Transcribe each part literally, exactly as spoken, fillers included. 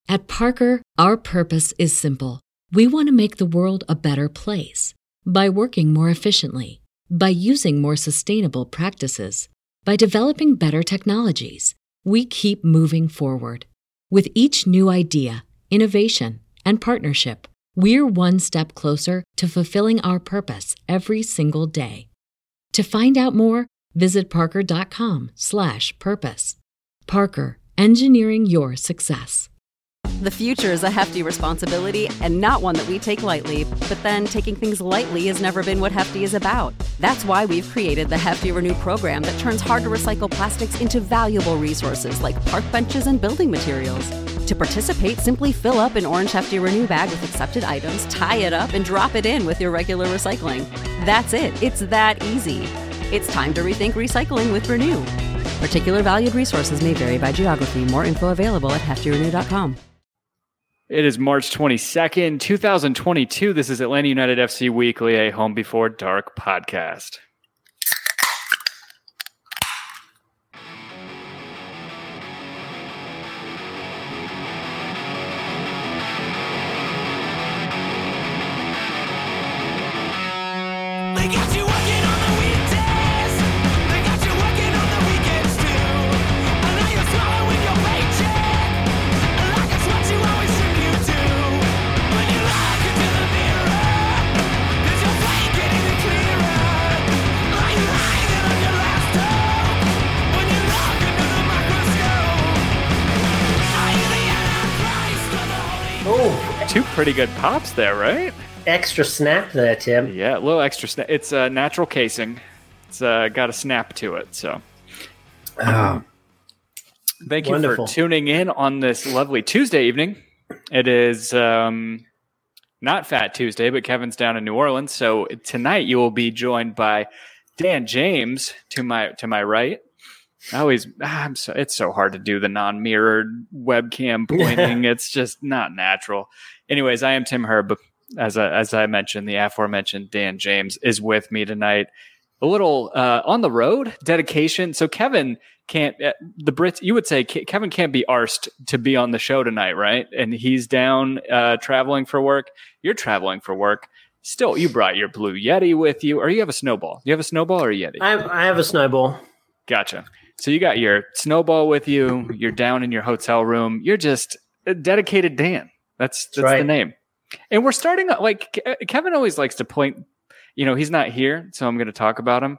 At Parker, our purpose is simple. We want to make the world a better place by working more efficiently, by using more sustainable practices, by developing better technologies. We keep moving forward. With each new idea, innovation, and partnership, we're one step closer to fulfilling our purpose every single day. To find out more, visit parker.com slash purpose. Parker, engineering your success. The future is a hefty responsibility and not one that we take lightly. But then taking things lightly has never been what Hefty is about. That's why we've created the Hefty Renew program that turns hard-to-recycle plastics into valuable resources like park benches and building materials. To participate, simply fill up an orange Hefty Renew bag with accepted items, tie it up, and drop it in with your regular recycling. That's it. It's that easy. It's time to rethink recycling with Renew. Particular valued resources may vary by geography. More info available at hefty renew dot com. It is March twenty-second, twenty twenty-two. This is Atlanta United F C Weekly, a Home Before Dark podcast. They got you working on the weekdays. They got you working on the weekends too. I know you're smiling with your paycheck, like it's what you always should you do. When you look into the mirror, there's your plate getting it clearer. Are you hanging on your last hope? When you look into the microscope, are you the Antichrist or the Holy? Oh, Two pretty good pops there, right? extra snap there, Tim. Yeah, a little extra snap. It's a uh, natural casing. It's uh, got a snap to it. So, Oh, thank you wonderful. for tuning in on this lovely Tuesday evening. It is um, not Fat Tuesday, but Kevin's down in New Orleans. So tonight you will be joined by Dan James to my to my right. I always, ah, I'm so, it's so hard to do the non-mirrored webcam pointing. It's just not natural. Anyways, I am Tim Herb. As I, as I mentioned, the aforementioned Dan James is with me tonight. A little uh, on the road dedication. So Kevin can't, uh, the Brits, you would say Ke- Kevin can't be arsed to be on the show tonight, right? And he's down uh, traveling for work. You're traveling for work. Still, you brought your Blue Yeti with you, or you have a snowball. You have a snowball or a Yeti? I have, I have a snowball. Gotcha. So you got your snowball with you. You're down in your hotel room. You're just a dedicated Dan. That's that's, That's right. the name. And we're starting like Ke- Kevin always likes to point. You know, he's not here, so I'm going to talk about him.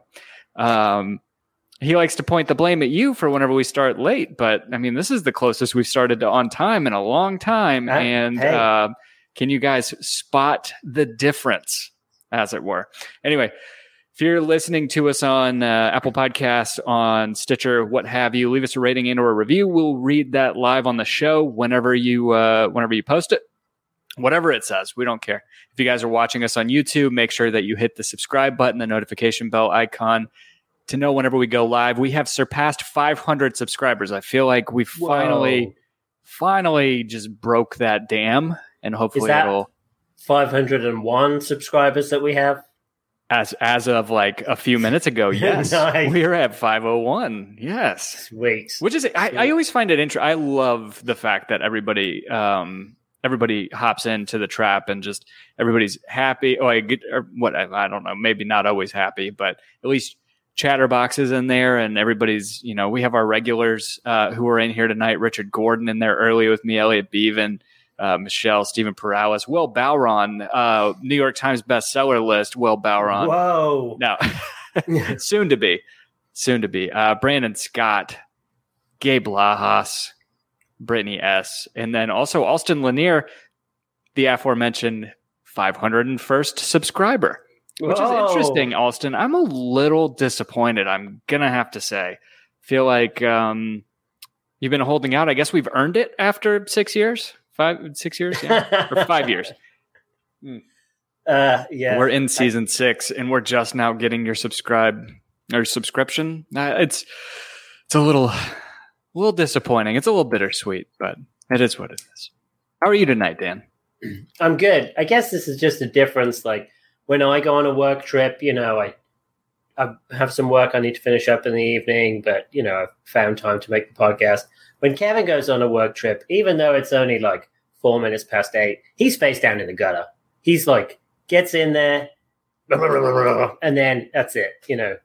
Um, he likes to point the blame at you for whenever we start late. But I mean, this is the closest we've started to on time in a long time. Uh, and hey. uh, can you guys spot the difference, as it were? Anyway. If you're listening to us on uh, Apple Podcasts, on Stitcher, what have you, leave us a rating and or a review. We'll read that live on the show whenever you uh, whenever you post it. Whatever it says, we don't care. If you guys are watching us on YouTube, make sure that you hit the subscribe button, the notification bell icon to know whenever we go live. We have surpassed five hundred subscribers. I feel like we Whoa. finally, finally just broke that dam, and hopefully that- it'll. five hundred one subscribers that we have. As as of like a few minutes ago, yes, Nice. we're at five oh one. Yes, Sweet. which is I, I always find it interesting. I love the fact that everybody um everybody hops into the trap and just everybody's happy. Oh, I get or what I, I don't know, maybe not always happy, but at least Chatterbox is in there, and everybody's you know we have our regulars uh, who are in here tonight. Richard Gordon in there early with me, Elliot Beavan. Uh, Michelle, Stephen Perales, Will Bowron, uh, New York Times bestseller list, Will Bowron. Whoa. No, soon to be, soon to be. Uh, Brandon Scott, Gabe Lajas, Brittany S., and then also Alston Lanier, the aforementioned five hundred first subscriber, which Whoa. is interesting, Alston. I'm a little disappointed, I'm going to have to say. Feel like um, you've been holding out. I guess we've earned it after six years. Five, six years, yeah, or five years. Uh, yeah. We're in season six, and we're just now getting your subscribe or subscription. Uh, it's it's a little, a little disappointing. It's a little bittersweet, but it is what it is. How are you tonight, Dan? I'm good. I guess this is just a difference. Like when I go on a work trip, you know, I I have some work I need to finish up in the evening, but you know, I've found time to make the podcast. When Kevin goes on a work trip, even though it's only like four minutes past eight, he's face down in the gutter. He's like, gets in there, and then that's it. You know,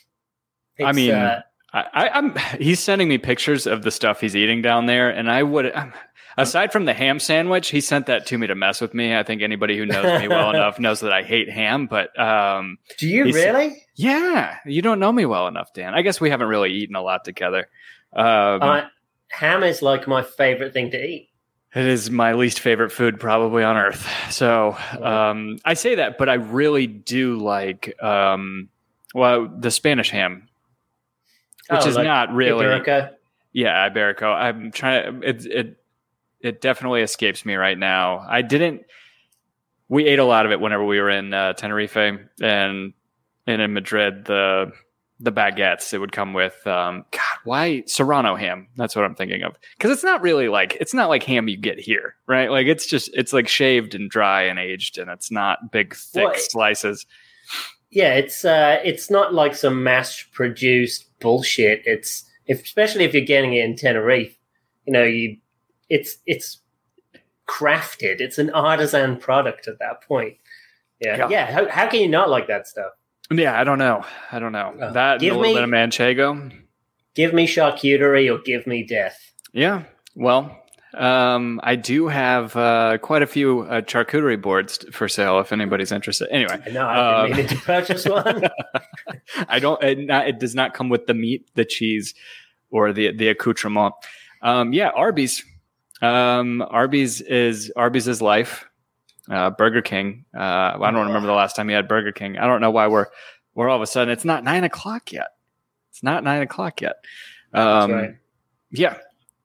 I It's, mean, uh, I, I, I'm. He's sending me pictures of the stuff he's eating down there, and I would. Um, aside from the ham sandwich, he sent that to me to mess with me. I think anybody who knows me well enough knows that I hate ham. But um, do you he's- really? yeah, you don't know me well enough, Dan. I guess we haven't really eaten a lot together. Um, Uh, ham is like my favorite thing to eat. It is my least favorite food probably on earth. So um, I say that, but I really do like um, well the Spanish ham, which Oh, is like not really. Iberico? Yeah, Iberico. I'm trying to. It it it definitely escapes me right now. I didn't. We ate a lot of it whenever we were in uh, Tenerife and and in Madrid. The the baguettes it would come with. Um, God, why Serrano ham? That's what I'm thinking of. Because it's not really like it's not like ham you get here, right? Like it's just it's like shaved and dry and aged, and it's not big thick Well, it- slices. Yeah, it's uh, it's not like some mass-produced bullshit. It's if, especially if you're getting it in Tenerife, you know, you it's it's crafted. It's an artisan product at that point. Yeah, Yeah. yeah. How, how can you not like that stuff? Yeah, I don't know. I don't know Uh, that. And give a little me- bit of manchego. Give me charcuterie or give me death. Yeah. Well, um, I do have uh, quite a few uh, charcuterie boards t- for sale if anybody's interested. Anyway, I know I Um, didn't mean to purchase one. I don't. It, not, it does not come with the meat, the cheese, or the the accoutrement. Um, yeah, Arby's. Um, Arby's is Arby's is life. Uh, Burger King. Uh, I don't remember the last time you had Burger King. I don't know why we're we're all of a sudden. It's not nine o'clock yet. It's not nine o'clock yet. Um, That's right. Yeah.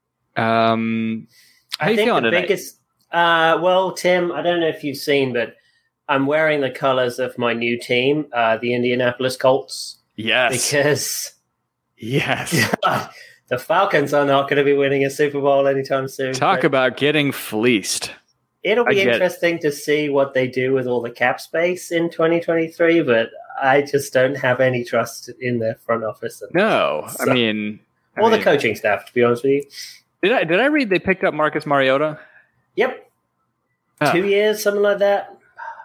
Um, how I you think feeling the today? biggest. Uh, well, Tim, I don't know if you've seen, but I'm wearing the colors of my new team, uh, the Indianapolis Colts, Yes. because Yes. the Falcons are not going to be winning a Super Bowl anytime soon. Talk but about getting fleeced. it'll I be get- interesting to see what they do with all the cap space in twenty twenty-three, but I just don't have any trust in their front office and- No, I So- mean, I or the mean, coaching staff, to be honest with you. Did I did I read they picked up Marcus Mariota? Yep, Oh, two years, something like that.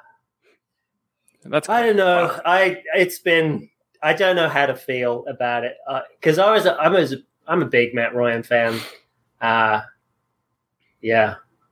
That's I don't know. I it's been I don't know how to feel about it because I was a, I'm a I'm a big Matt Ryan fan. Uh yeah,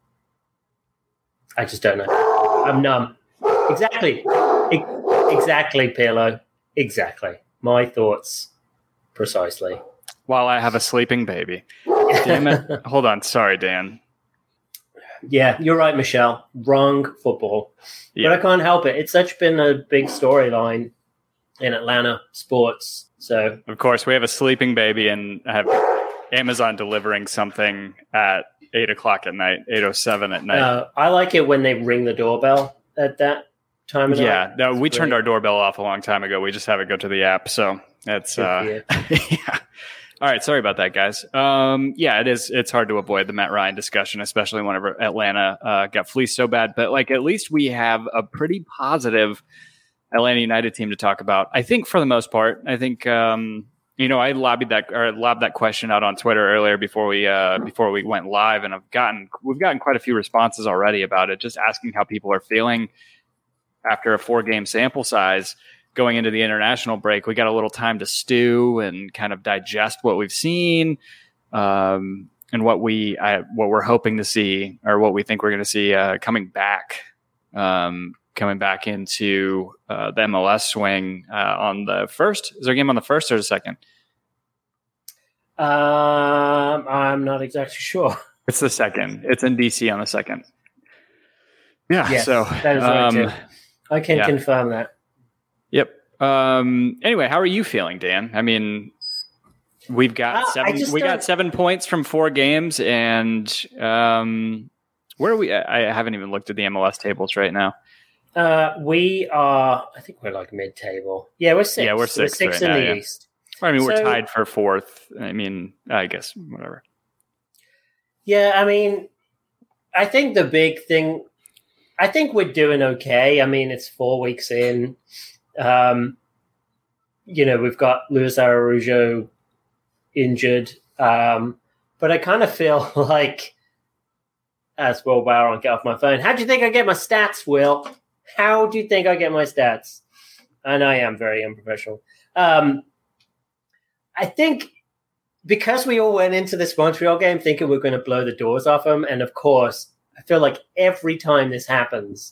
I just don't know. I'm numb. Exactly, E- exactly, Pirlo. Exactly. My thoughts, precisely. while I have a sleeping baby. Damn it. Hold on. Sorry, Dan. Yeah, you're right, Michelle. Wrong football. Yeah. But I can't help it. It's such been a big storyline in Atlanta sports. So Of course, we have a sleeping baby and I have Amazon delivering something at eight o'clock at night, eight oh seven at night. uh, I like it when they ring the doorbell at that time of yeah, night. no, It's we turned great. our doorbell off a long time ago. We just have it go to the app, so that's Good uh, for you. yeah. All right, sorry about that, guys. Um, yeah, it is. It's hard to avoid the Matt Ryan discussion, especially whenever Atlanta uh, got fleeced so bad. But like, at least we have a pretty positive Atlanta United team to talk about. I think for the most part. I think um, you know I lobbied that or lobbed that question out on Twitter earlier before we uh, before we went live, and I've gotten we've gotten quite a few responses already about it. Just asking how people are feeling after a four game sample size. Going into the international break, we got a little time to stew and kind of digest what we've seen, um, and what we I, what we're hoping to see, or what we think we're going to see uh, coming back, um, coming back into uh, the M L S swing uh, on the first. Is there a game on the first or the second? Um, I'm not exactly sure. It's the second. It's in D C on the second. Yeah. Yes, so that is right um, too. I can yeah. confirm that. Yep. Um, anyway, how are you feeling, Dan? I mean, we've got Uh, I seven. just We don't- got seven points from four games, and um, where are we? I I haven't even looked at the M L S tables right now. Uh, we are. I think we're like mid-table. Yeah, we're six. Yeah, we're sixth six right in now, the yeah. East. I mean, we're So- tied for fourth. I mean, I guess whatever. Yeah, I mean, I think the big thing. I think we're doing okay. I mean, it's four weeks in. Um, you know, we've got Luis Araujo injured. Um, but I kind of feel like, as Will Byron, get off my phone. How do you think I get my stats, Will? How do you think I get my stats? And I am very unprofessional. Um, I think because we all went into this Montreal game thinking we're going to blow the doors off them, and of course, I feel like every time this happens,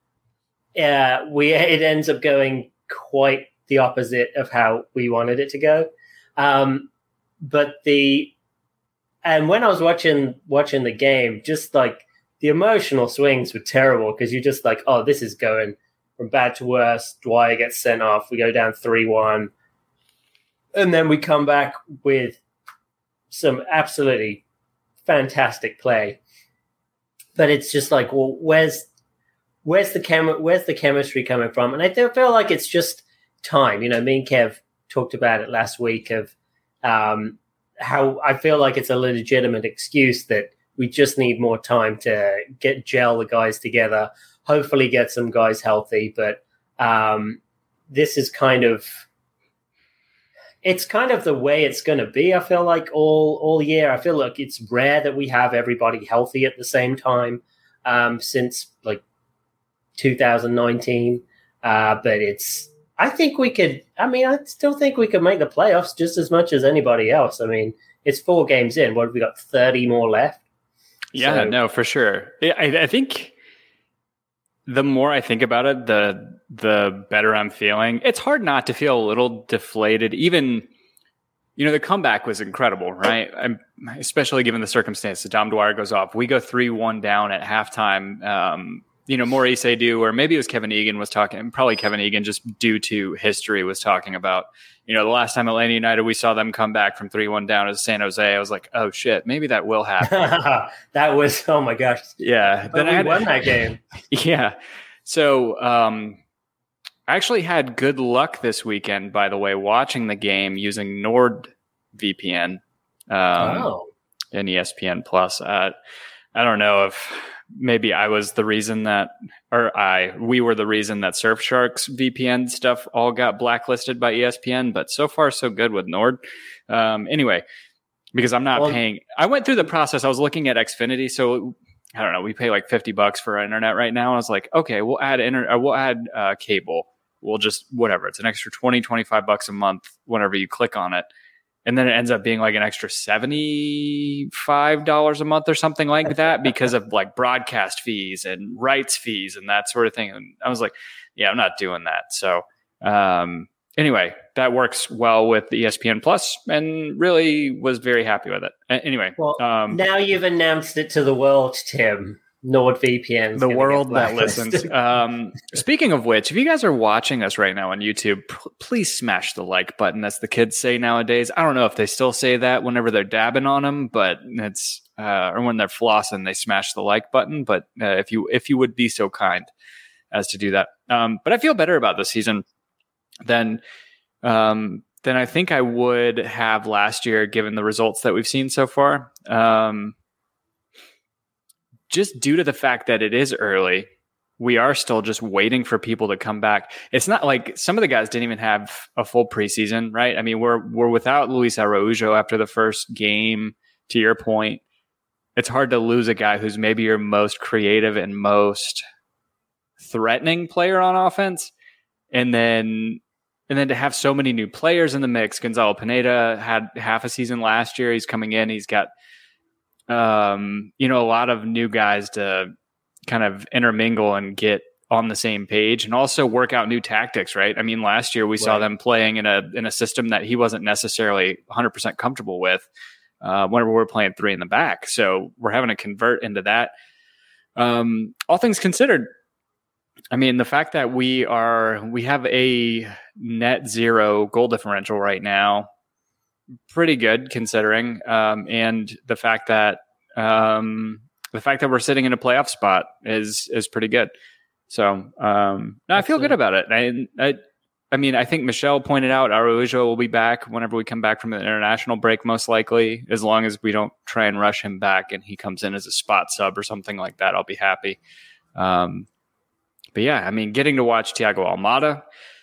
uh, we it ends up going quite the opposite of how we wanted it to go. Um, but the and when I was watching watching the game, just like the emotional swings were terrible because you're just like, oh, this is going from bad to worse. Dwyer gets sent off. We go down three one. And then we come back with some absolutely fantastic play. But it's just like, well, where's where's the chem- where's the chemistry coming from? And I do feel like it's just time. You know, me and Kev talked about it last week of um, how I feel like it's a legitimate excuse that we just need more time to get gel the guys together, hopefully get some guys healthy. But um, this is kind of it's kind of the way it's going to be. I feel like all all year. I feel like it's rare that we have everybody healthy at the same time um, since like two thousand nineteen. Uh, but it's. I think we could. I mean, I still think we could make the playoffs just as much as anybody else. I mean, it's four games in. What have we got? thirty more left. Yeah, So, no, for sure. I, I think the more I think about it, the the better I'm feeling. It's hard not to feel a little deflated. Even, you know, the comeback was incredible, right? I'm, especially given the circumstances. Dom Dwyer goes off. We go three one down at halftime. Um, you know, Maurice Aidoo, or maybe it was Kevin Egan was talking, probably Kevin Egan, just due to history, was talking about, you know, the last time Atlanta United, we saw them come back from three one down as San Jose. I was like, oh, shit, maybe that will happen. that was, oh, my gosh. Yeah. But then we I had, won that game. Yeah. So um, I actually had good luck this weekend, by the way, watching the game using NordVPN um, oh. and E S P N Plus. Uh, I don't know if maybe I was the reason that, or I, we were the reason that Surfshark's V P N stuff all got blacklisted by E S P N, but so far so good with Nord. Um, anyway, because I'm not well, paying, I went through the process. I was looking at Xfinity, so I don't know, we pay like fifty bucks for our internet right now. I was like, okay, we'll add inter- uh, we'll add uh, cable. We'll just, whatever. It's an extra twenty, twenty-five bucks a month whenever you click on it. And then it ends up being like an extra seventy-five dollars a month or something like that because of like broadcast fees and rights fees and that sort of thing. And I was like, yeah, I'm not doing that. So um, anyway, that works well with the E S P N Plus, and really was very happy with it. A- anyway. Well, um, now you've announced it to the world, Tim. NordVPN. The world that listens. Um, speaking of which, if you guys are watching us right now on YouTube, p- please smash the like button, as the kids say nowadays. I don't know if they still say that whenever they're dabbing on them, but it's uh, or when they're flossing, they smash the like button. But uh, if you if you would be so kind as to do that, um, but I feel better about this season than um, than I think I would have last year, given the results that we've seen so far. Um, Just due to the fact that it is early, we are still just waiting for people to come back. It's not like some of the guys didn't even have a full preseason, right? I mean, we're we're without Luis Araujo after the first game. To your point, it's hard to lose a guy who's maybe your most creative and most threatening player on offense, and then and then to have so many new players in the mix. Gonzalo Pineda had half a season last year. He's coming in. He's got Um, you know, a lot of new guys to kind of intermingle and get on the same page, and also work out new tactics, right? I mean, last year we right. saw them playing in a in a system that he wasn't necessarily one hundred percent comfortable with uh, whenever we're playing three in the back. So we're having to convert into that. Um, all things considered, I mean, the fact that we are we have a net zero goal differential right now, pretty good considering, um, and the fact that um, the fact that we're sitting in a playoff spot is is pretty good. So um, no, I feel good about it. I, I I mean, I think Michelle pointed out Araujo will be back whenever we come back from the international break, most likely, as long as we don't try and rush him back and he comes in as a spot sub or something like that. I'll be happy. Um, but yeah, I mean, getting to watch Thiago Almada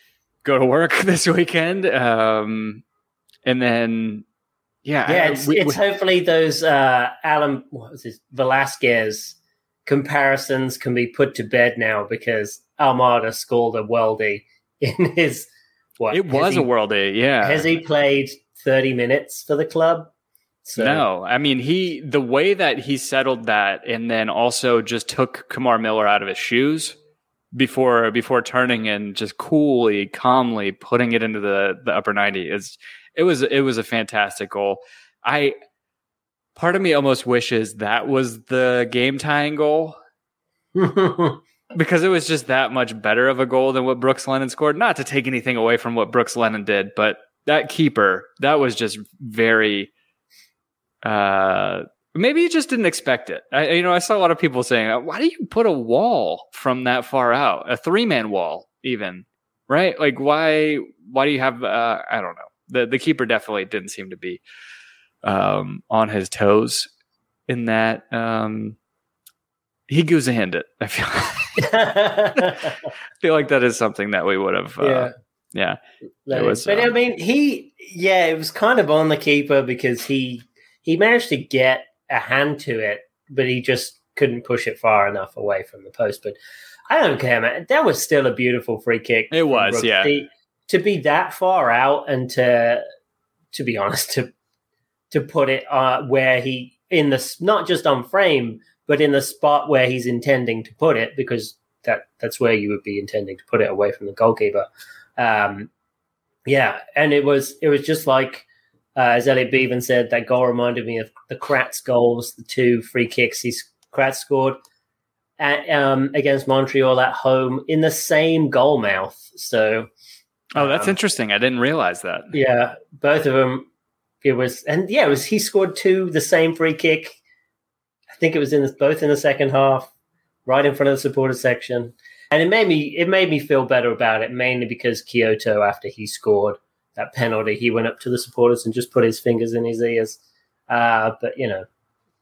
go to work this weekend. Um, and then, yeah. Yeah, I- it's, we- it's we- hopefully those uh, Alan, what was this, Velasquez comparisons can be put to bed now because Almada scored a worldie in his, what? it has was he, a worldie, yeah. Has he played thirty minutes for the club? So, No, I mean, he the way that he settled that and then also just took Kamar Miller out of his shoes before before turning and just coolly, calmly putting it into the, the upper ninety is it was it was a fantastic goal. I part of me almost wishes that was the game tying goal because it was just that much better of a goal than what Brooks Lennon scored. Not to take anything away from what Brooks Lennon did, but that keeper, that was just very uh maybe you just didn't expect it. I, you know, I saw a lot of people saying, why do you put a wall from that far out? A three-man wall, even, right? Like, why why do you have, uh, I don't know. The the keeper definitely didn't seem to be um, on his toes in that. Um, he goose a hand it. I feel, I feel like that is something that we would have, uh, yeah. yeah. That It is- was, but I um, mean, he, yeah, it was kind of on the keeper because he he managed to get a hand to it, but he just couldn't push it far enough away from the post. But I don't care, man. That was still a beautiful free kick. It from was, Brooks. yeah. The- to be that far out and to, to be honest, to to put it uh, where he in the s- not just on frame, but in the spot where he's intending to put it, because that that's where you would be intending to put it away from the goalkeeper. Um, yeah, and it was it was just like uh, as Elliot Bevan said, that goal reminded me of the Kratz goals, the two free kicks he's Kratz scored at, um, against Montreal at home in the same goal mouth. So, Oh, that's um, interesting. I didn't realize that. yeah, both of them. It was, and yeah, it was. He scored two, the same free kick. I think it was in the, both in the second half, right in front of the supporter section, and it made me it made me feel better about it, mainly because Kyoto, after he scored that penalty, he went up to the supporters and just put his fingers in his ears. Uh, but you know,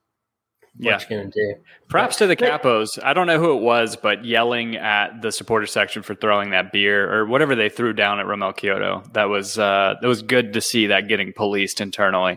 what Yeah. you gonna do? Props to the But- Capos. I don't know who it was, but yelling at the supporter section for throwing that beer or whatever they threw down at Romel Kyoto. That was uh, that was good to see that getting policed internally.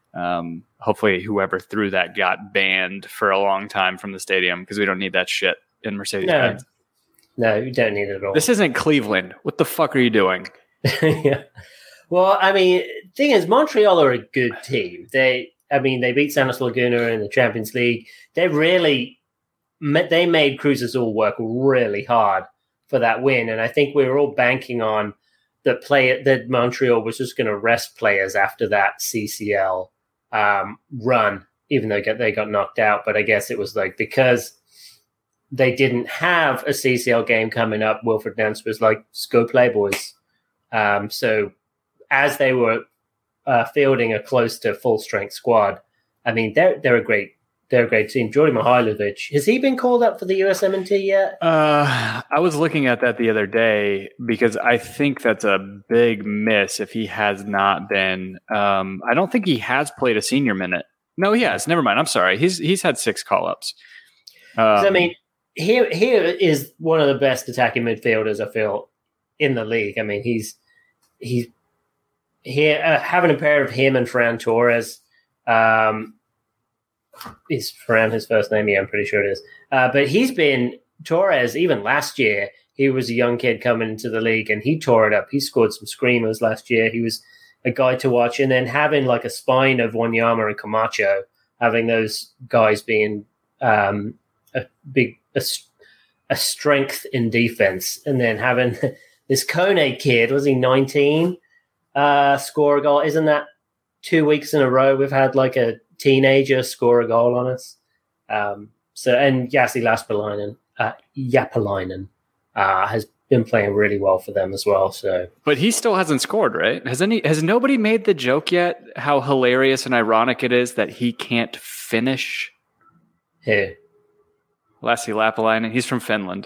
Um, hopefully, whoever threw that got banned for a long time from the stadium because we don't need that shit in Mercedes-Benz. No, you don't need it at all. This isn't Cleveland. What the fuck are you doing? yeah. Well, I mean, thing is, Montreal are a good team. They, I mean, they beat Santos Laguna in the Champions League. They really, ma- they made Cruz Azul work really hard for that win, and I think we were all banking on that play that Montreal was just going to rest players after that C C L um, run, even though get- they got knocked out. But I guess it was like because they didn't have a C C L game coming up, Wilfred Nance was like, "Just go play, boys." Um, so as they were uh, fielding a close to full strength squad, I mean, they're they're a great they're a great team. Jordi Mihailovic, has he been called up for the U S M N T yet? Uh, I was looking at that the other day because I think that's a big miss if he has not been. Um, I don't think he has played a senior minute. No, he has. Never mind. I'm sorry. He's he's had six call ups. Um, 'Cause, I mean, here here is one of the best attacking midfielders I feel in the league. I mean, he's he's here uh, having a pair of him and Ferran Torres. Um, is Ferran his first name? Yeah, I'm pretty sure it is. Uh, but he's been Torres even last year. He was a young kid coming into the league, and he tore it up. He scored some screamers last year. He was a guy to watch, and then having like a spine of Wanyama and Camacho, having those guys being um, a big a, s- a strength in defense, and then having this Kone kid, was he nineteen, uh, score a goal? Isn't that two weeks in a row we've had like a teenager score a goal on us? Um, so and Yassi Laspalainen, uh, Japalainen, uh, has been playing really well for them as well. So but he still hasn't scored, right? Has any has nobody made the joke yet? How hilarious and ironic it is that he can't finish. here, Lassi Lapalainen. He's from Finland.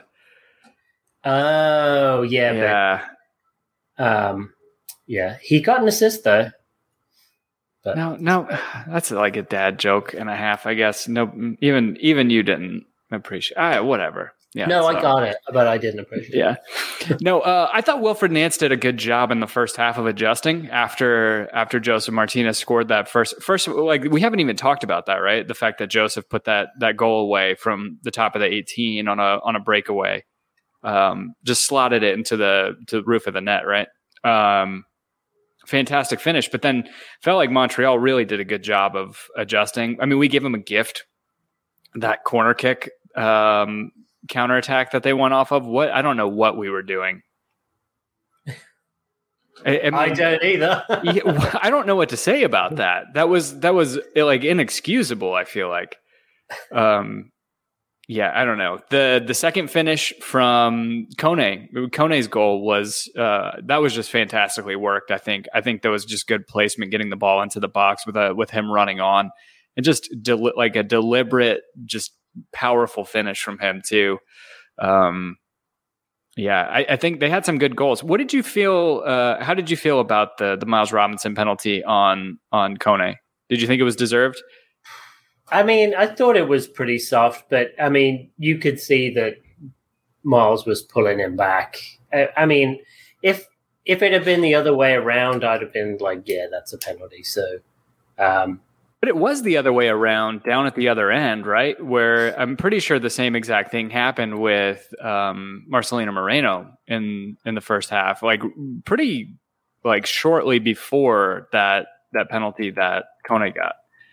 oh yeah, Yeah. but um, yeah, he got an assist though. But No, no, that's like a dad joke and a half, I guess. No, even even you didn't appreciate. Ah, whatever. Yeah, no, so. I got it, but I didn't appreciate Yeah. it. No, uh, I thought Wilfred Nance did a good job in the first half of adjusting after after Joseph Martinez scored that first first like we haven't even talked about that, right? The fact that Joseph put that that goal away from the top of the eighteen on a on a breakaway. Um, just slotted it into the to the roof of the net, right? Um, fantastic finish, but then felt like Montreal really did a good job of adjusting. I mean, we gave them a gift, that corner kick um counterattack that they went off of. What I don't know what we were doing. I, I, mean, I don't either. yeah, I don't know what to say about that. That was that was like inexcusable. I feel like, um, yeah, I don't know. the The second finish from Kone, Kone's goal was uh, that was just fantastically worked. I think I think that was just good placement, getting the ball into the box with a with him running on, and just del- like a deliberate, just powerful finish from him too. Um, yeah, I, I think they had some good goals. What did you feel? Uh, how did you feel about the the Miles Robinson penalty on on Kone? Did you think it was deserved? I mean, I thought it was pretty soft, but I mean, you could see that Miles was pulling him back. I, I mean, if if it had been the other way around, I'd have been like, yeah, that's a penalty. So. Um, But it was the other way around down at the other end, right? Where I'm pretty sure the same exact thing happened with um, Marcelino Moreno in in the first half, like pretty like shortly before that that penalty that Kone got.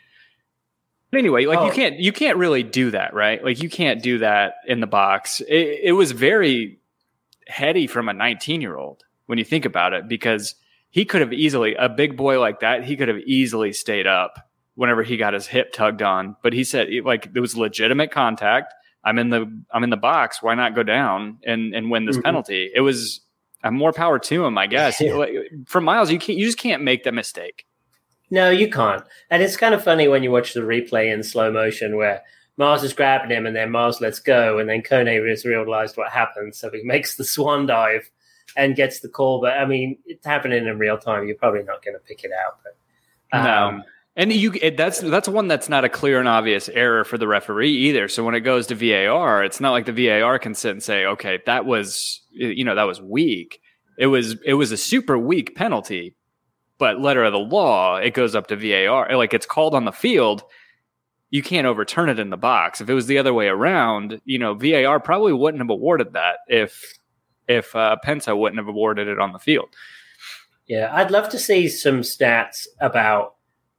But anyway, like oh. you can't you can't really do that, right? Like you can't do that in the box. It, it was very heady from a nineteen year old when you think about it, because he could have easily, a big boy like that, he could have easily stayed up whenever he got his hip tugged on. But he said, like, there was legitimate contact. I'm in the I'm in the box. Why not go down and, and win this mm-hmm. penalty? It was uh, more power to him, I guess. Yeah. Like, for Miles, you can't, you just can't make that mistake. No, you can't. And it's kind of funny when you watch the replay in slow motion where Miles is grabbing him and then Miles lets go, and then Kone has realized what happened, so he makes the swan dive and gets the call. But I mean, it's happening in real time. You're probably not going to pick it out. But um, no. And you it, that's that's one that's not a clear and obvious error for the referee either. So when it goes to V A R, it's not like the V A R can sit and say, okay, that was, you know, that was weak. It was it was a super weak penalty, but letter of the law, it goes up to V A R. Like, it's called on the field, you can't overturn it in the box. If it was the other way around, you know, V A R probably wouldn't have awarded that if if uh, Penta wouldn't have awarded it on the field. Yeah, I'd love to see some stats about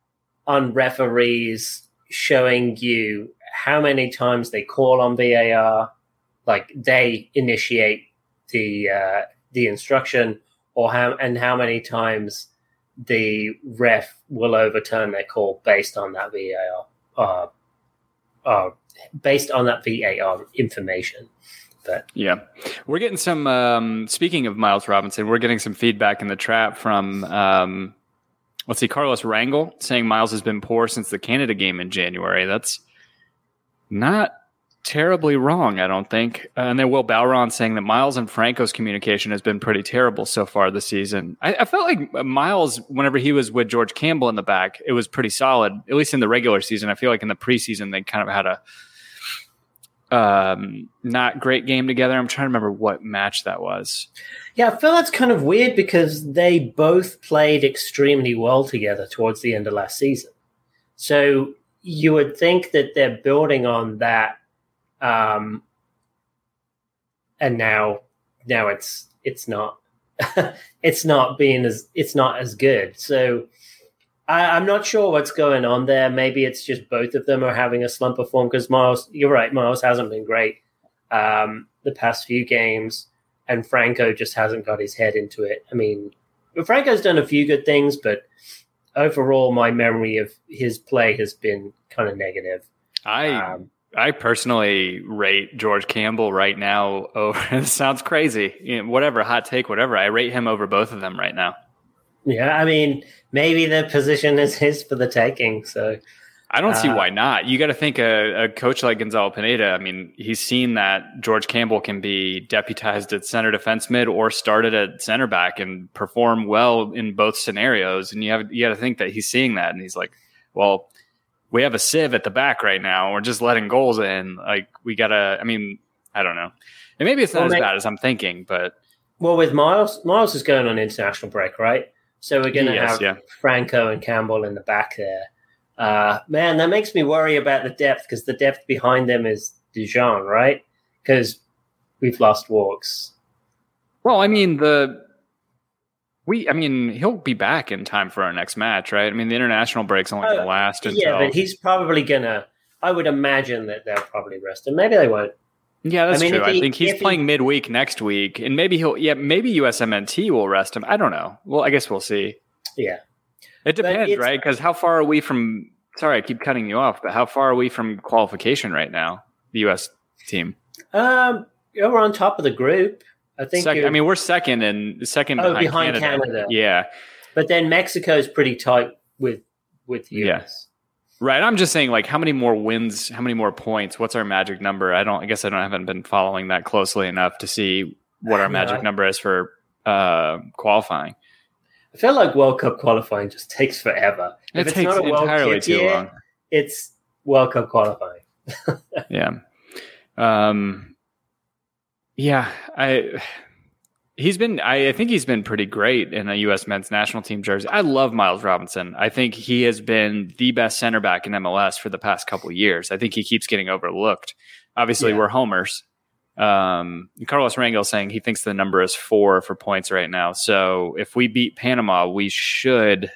on referees showing you how many times they call on V A R, like they initiate the uh, the instruction, or how and how many times the ref will overturn their call based on that V A R, uh, uh, based on that V A R information. But yeah, we're getting some. Um, speaking of Miles Robinson, we're getting some feedback in the trap from. Um, Let's see, Carlos Rangel saying Miles has been poor since the Canada game in January. That's not terribly wrong, I don't think. Uh, and then Will Bowron saying that Miles and Franco's communication has been pretty terrible so far this season. I, I felt like Miles, whenever he was with George Campbell in the back, it was pretty solid, at least in the regular season. I feel like in the preseason, they kind of had a um, not great game together. I'm trying to remember what match that was. Yeah, I feel that's kind of weird because they both played extremely well together towards the end of last season. So you would think that they're building on that, um, and now now it's it's not it's not being as it's not as good. So I, I'm not sure what's going on there. Maybe it's just both of them are having a slump of form, because Miles, you're right, Miles hasn't been great um, the past few games. And Franco just hasn't got his head into it. I mean, Franco's done a few good things, but overall, my memory of his play has been kind of negative. I um, I personally rate George Campbell right now over. It sounds crazy, you know, whatever, hot take, whatever. I rate him over both of them right now. Yeah, I mean, maybe the position is his for the taking. So I don't see uh, why not. You got to think a, a coach like Gonzalo Pineda, I mean, he's seen that George Campbell can be deputized at center defense mid or started at center back and perform well in both scenarios. And you have you got to think that he's seeing that, and he's like, well, we have a sieve at the back right now. We're just letting goals in. Like, we got to, I mean, I don't know. And maybe it's not Well, as mate- bad as I'm thinking, but Well, with Miles, Miles is going on international break, right? So we're going to Yes, have yeah. Franco and Campbell in the back there. Uh, man, that makes me worry about the depth because the depth behind them is Dijon, right? Because we've lost Walks. well, I mean the we. I mean he'll be back in time for our next match, right? I mean the international break's only going to Oh, last until Yeah, but he's probably going to. I would imagine that they'll probably rest him. Maybe they won't. yeah, that's I mean, true. if he- I think he's if he- playing midweek next week, and maybe he'll. Yeah, maybe U S M N T will rest him. I don't know. Well, I guess we'll see. Yeah. It depends, it's- right? Because how far are we from? Sorry, I keep cutting you off, but how far are we from qualification right now? The U S team. Um, you're on top of the group. I think. Second, you're- I mean, we're second and second Oh, behind, behind Canada. Yeah, but then Mexico's pretty tight with with the U S. right. I'm just saying, like, how many more wins? How many more points? What's our magic number? I don't. I guess I don't haven't been following that closely enough to see what our No, magic I- number is for uh, qualifying. I feel like World Cup qualifying just takes forever. If It it's takes not a World entirely Cup too year, long. it's World Cup qualifying. Yeah. Um, yeah, I he's been I, I think he's been pretty great in a U S men's national team jersey. I love Miles Robinson. I think he has been the best center back in M L S for the past couple of years. I think he keeps getting overlooked. Obviously, Yeah. we're homers. Um, Carlos Rangel saying he thinks the number is four for points right now. So if we beat Panama, we should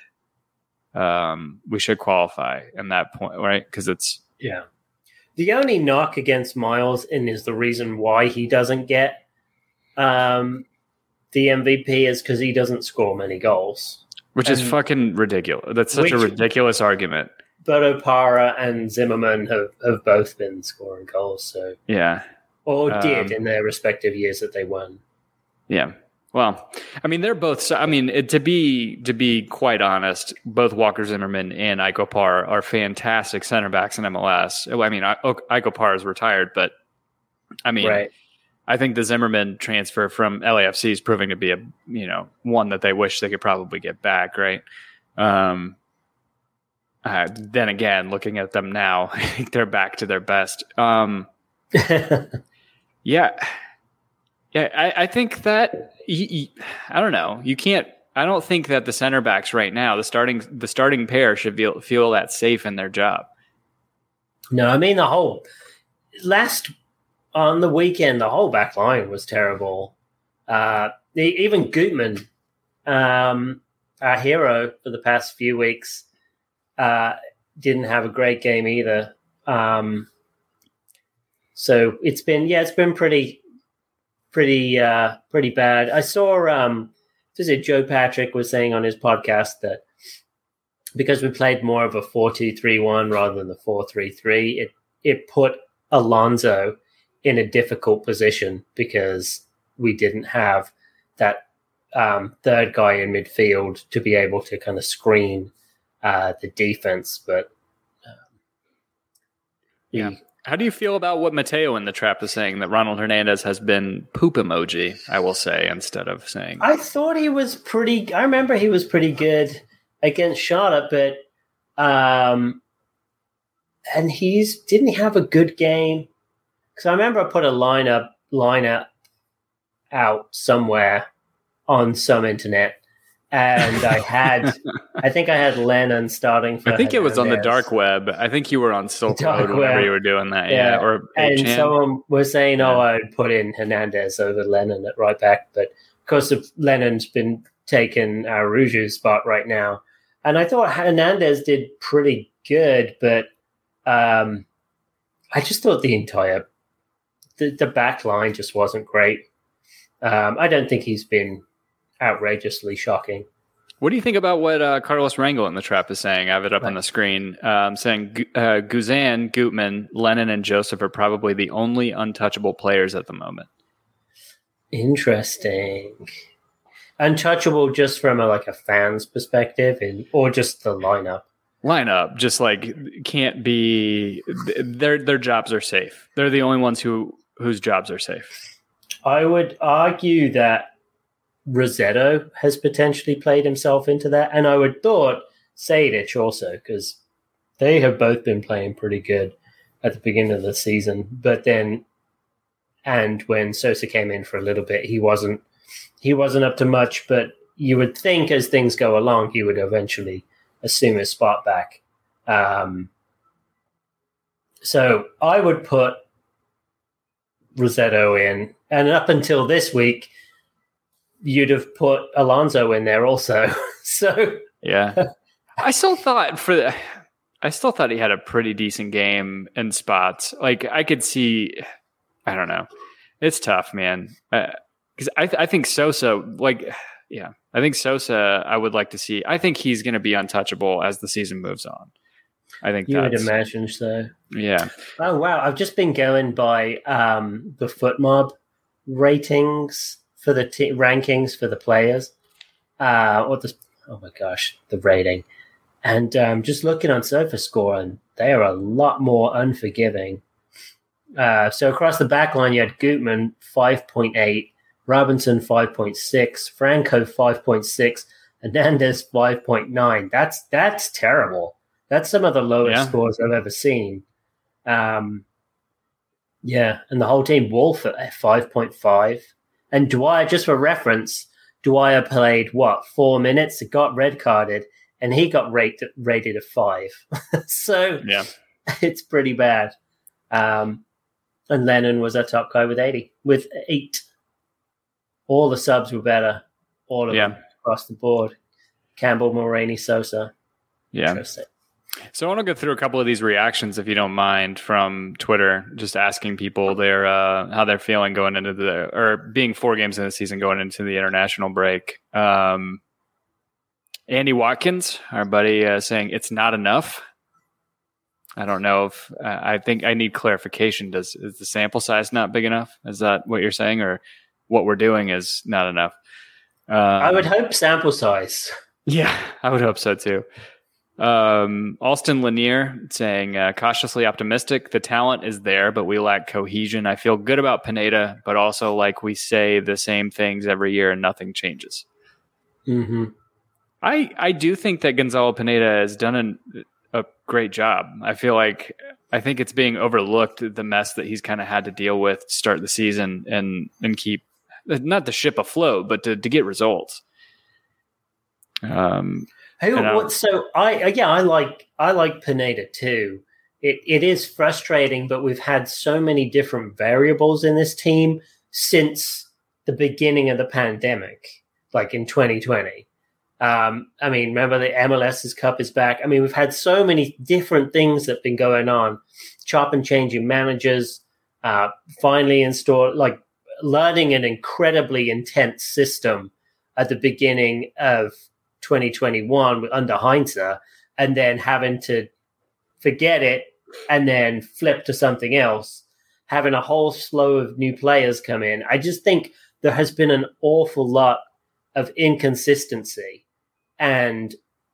um, we should qualify in that point, right? Because it's Yeah. The only knock against Miles, and is the reason why he doesn't get um, the M V P, is because he doesn't score many goals. Which is And- fucking ridiculous. That's such a Which- ridiculous argument. But Opara and Zimmerman have, have both been scoring goals, so Yeah. or Um, did in their respective years that they won. Yeah. Well, I mean, they're both. so- I mean, it, to be to be quite honest, both Walker Zimmerman and Iko Par are fantastic center backs in M L S. I mean, I- Iko Par is retired, but I mean, Right. I think the Zimmerman transfer from L A F C is proving to be a you know one that they wish they could probably get back. Right. Um, uh, then again, looking at them now, I think they're back to their best. Um, Yeah, yeah. I, I think that y- y- I don't know. You can't. I don't think that the center backs right now, the starting the starting pair, should feel feel that safe in their job. No, I mean the whole last on the weekend, the whole back line was terrible. Uh, the, even Gutman, um, our hero for the past few weeks, uh, didn't have a great game either. Um, so it's been yeah, it's been pretty, pretty, uh, pretty bad. I saw um, was it Joe Patrick was saying on his podcast that because we played more of a four two three one rather than the four three three, it it put Alonso in a difficult position because we didn't have that um, third guy in midfield to be able to kind of screen uh, the defense. But um, Yeah. he- How do you feel about what Mateo in the trap is saying, that Ronald Hernandez has been poop emoji, I will say, instead of saying. I thought he was pretty. I remember he was pretty good against Charlotte, but um, and he's didn't he have a good game? Because I remember I put a lineup lineup out somewhere on some internet, and I had I think I had Lennon starting for. I think it was on the Hernandez. dark web. I think you were on Silk Dark Road whenever web. you were doing that. Yeah. Yeah. Or And eight chan. someone was saying, Yeah. "Oh, I'd put in Hernandez over Lennon at right back," but of course, if Lennon's been taking uh, Rouge's spot right now, and I thought Hernandez did pretty good, but um, I just thought the entire the, the back line just wasn't great. Um, I don't think he's been outrageously shocking. What do you think about what uh, Carlos Rangel in the trap is saying? I have it up on the screen, um, saying Gu- uh, Guzan, Gutman, Lennon, and Joseph are probably the only untouchable players at the moment. Interesting. Untouchable just from a, like a fan's perspective, and or just the lineup. Lineup, just like can't be. Their their jobs are safe. They're the only ones who whose jobs are safe. I would argue that Rossetto has potentially played himself into that, and I would thought Sejdic also, because they have both been playing pretty good at the beginning of the season. But then and when Sosa came in for a little bit, he wasn't he wasn't up to much. But you would think as things go along, he would eventually assume his spot back. Um, so I would put Rossetto in, and up until this week, you'd have put Alonso in there also. So yeah, I still thought for the, I still thought he had a pretty decent game in spots. Like I could see, I don't know, it's tough, man. Because uh, I th- I think Sosa, like, yeah, I think Sosa, I would like to see. I think he's going to be untouchable as the season moves on. I think you that's, would imagine so. Yeah. Oh wow, I've just been going by um, the FootMob ratings for the t- rankings for the players. Uh, what the oh my gosh, the rating, and um, just looking on SofaScore, and they are a lot more unforgiving. Uh, so across the back line, you had Gutman five point eight, Robinson five point six, Franco five point six, Hernandez five point nine. That's that's terrible. That's some of the lowest yeah. scores I've ever seen. Um, yeah, and the whole team, Wolf at five point five. And Dwyer, just for reference, Dwyer played, what, four minutes? It got red carded, and he got rated, rated a five. So yeah. It's pretty bad. Um, and Lennon was our top guy with eighty, with eight. All the subs were better, all of yeah. them across the board. Campbell, Mulroney, Sosa. Yeah. Interesting. So I want to go through a couple of these reactions, if you don't mind, from Twitter, just asking people their uh, how they're feeling going into the or being four games in the season going into the international break. Um, Andy Watkins, our buddy, uh, saying it's not enough. I don't know if uh, I think I need clarification. Does is the sample size not big enough? Is that what you're saying, or what we're doing is not enough? Um, I would hope sample size. Yeah, I would hope so too. Um, Alston Lanier saying, uh, cautiously optimistic. The talent is there, but we lack cohesion. I feel good about Pineda, but also like we say the same things every year and nothing changes. Mm-hmm. I, I do think that Gonzalo Pineda has done an, a great job. I feel like, I think it's being overlooked, the mess that he's kind of had to deal with to start the season and, and keep, not the ship afloat, but to, to get results. Um, Who? And, uh, What, so I uh, yeah I like I like Pineda too. It it is frustrating, but we've had so many different variables in this team since the beginning of the pandemic, like in twenty twenty. Um, I mean, remember the M L S's Cup is back. I mean, we've had so many different things that have been going on, chop and changing managers, uh, finally install like learning an incredibly intense system at the beginning of twenty twenty-one under Heinze, and then having to forget it and then flip to something else, having a whole flow of new players come in. I just think there has been an awful lot of inconsistency, and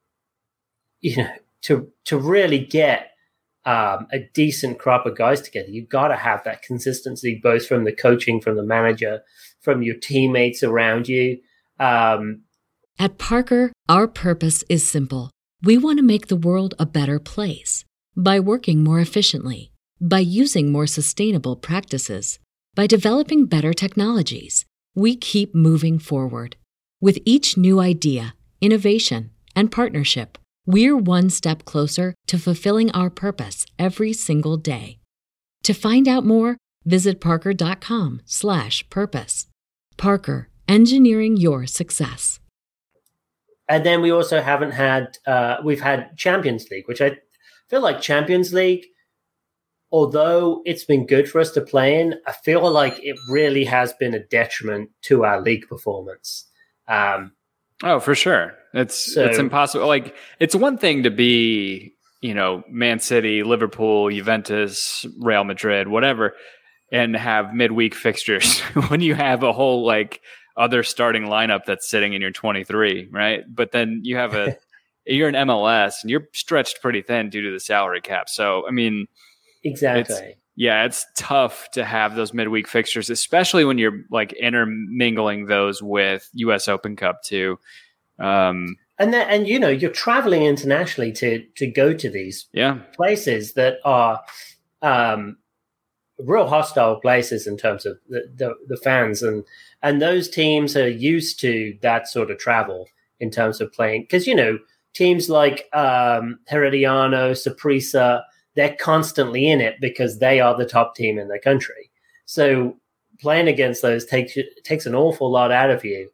you know, to to really get um, a decent crop of guys together, you've got to have that consistency, both from the coaching, from the manager, from your teammates around you. Um, At Parker, our purpose is simple. We want to make the world a better place by working more efficiently, by using more sustainable practices, by developing better technologies. We keep moving forward. With each new idea, innovation, and partnership, we're one step closer to fulfilling our purpose every single day. To find out more, visit parker.com slash purpose. Parker, engineering your success. And then we also haven't had, uh, we've had Champions League, which I feel like Champions League, although it's been good for us to play in, I feel like it really has been a detriment to our league performance. Um, oh, for sure. It's, so, it's impossible. Like, it's one thing to be, you know, Man City, Liverpool, Juventus, Real Madrid, whatever, and have midweek fixtures when you have a whole, like, other starting lineup that's sitting in your twenty-three, right? But then you have a, you're an M L S and you're stretched pretty thin due to the salary cap. So, I mean, exactly. It's, yeah, it's tough to have those midweek fixtures, especially when you're like intermingling those with U S Open Cup too. Um, and then, and you know, you're traveling internationally to, to go to these yeah. places that are, um, real hostile places in terms of the, the, the fans, and and those teams are used to that sort of travel in terms of playing, because you know teams like um, Herediano, Saprissa, they're constantly in it because they are the top team in the country. So playing against those takes takes an awful lot out of you.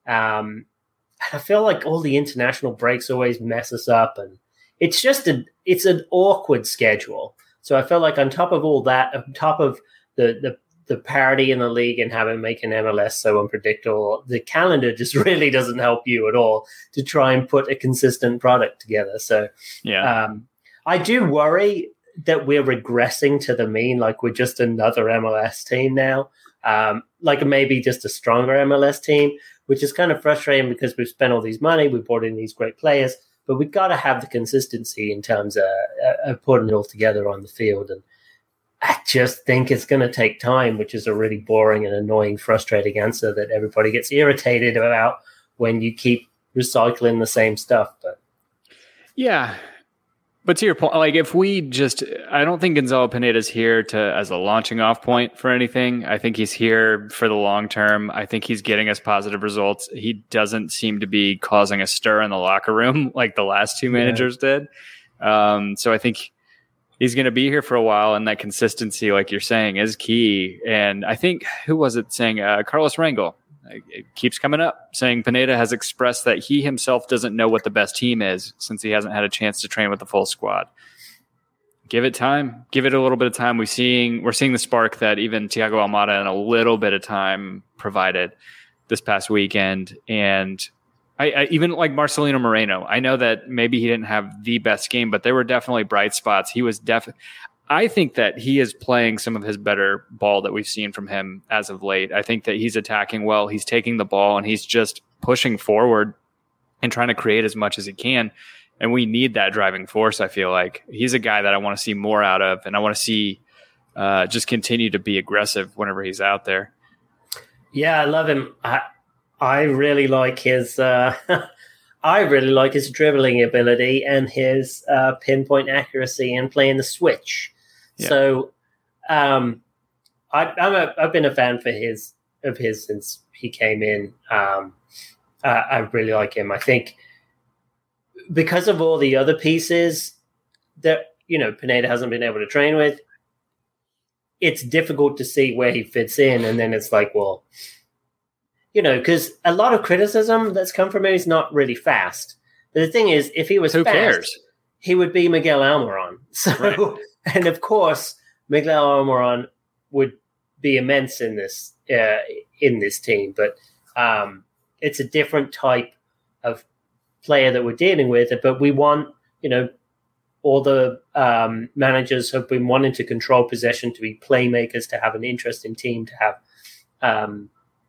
Um, I feel like all the international breaks always mess us up, and it's just a it's an awkward schedule. So I feel like on top of all that, on top of the the, the parity in the league and having making M L S so unpredictable, the calendar just really doesn't help you at all to try and put a consistent product together. So yeah, um, I do worry that we're regressing to the mean, like we're just another M L S team now, um, like maybe just a stronger M L S team, which is kind of frustrating because we've spent all these money, we've brought in these great players, but we've got to have the consistency in terms of, uh, of putting it all together on the field. And I just think it's going to take time, which is a really boring and annoying, frustrating answer that everybody gets irritated about when you keep recycling the same stuff. But yeah. But to your point, like if we just, I don't think Gonzalo Pineda's here to as a launching off point for anything. I think he's here for the long term. I think he's getting us positive results. He doesn't seem to be causing a stir in the locker room like the last two managers yeah. did. Um, so I think he's going to be here for a while, and that consistency, like you're saying, is key. And I think, who was it saying? Uh, Carlos Rangel. It keeps coming up, saying Pineda has expressed that he himself doesn't know what the best team is since he hasn't had a chance to train with the full squad. Give it time. Give it a little bit of time. We're seeing, we're seeing the spark that even Thiago Almada in a little bit of time provided this past weekend. And I, I even like Marcelino Moreno. I know that maybe he didn't have the best game, but there were definitely bright spots. He was definitely... I think that he is playing some of his better ball that we've seen from him as of late. I think that he's attacking well. He's taking the ball and he's just pushing forward and trying to create as much as he can. And we need that driving force. I feel like he's a guy that I want to see more out of, and I want to see uh, just continue to be aggressive whenever he's out there. Yeah, I love him. I, I really like his, uh, I really like his dribbling ability and his uh, pinpoint accuracy and playing the switch. Yeah. So, um, I, I'm a, I've been a fan for his of his since he came in. Um, uh, I really like him. I think because of all the other pieces that you know Pineda hasn't been able to train with, it's difficult to see where he fits in. And then it's like, well, you know, because a lot of criticism that's come from him is not really fast. But the thing is, if he was Who fast, cares? He would be Miguel Almiron. So. Right. And of course, Miguel Almiron would be immense in this uh, in this team, but um, it's a different type of player that we're dealing with. But we want, you know, all the um, managers have been wanting to control possession, to be playmakers, to have an interesting team, to have um,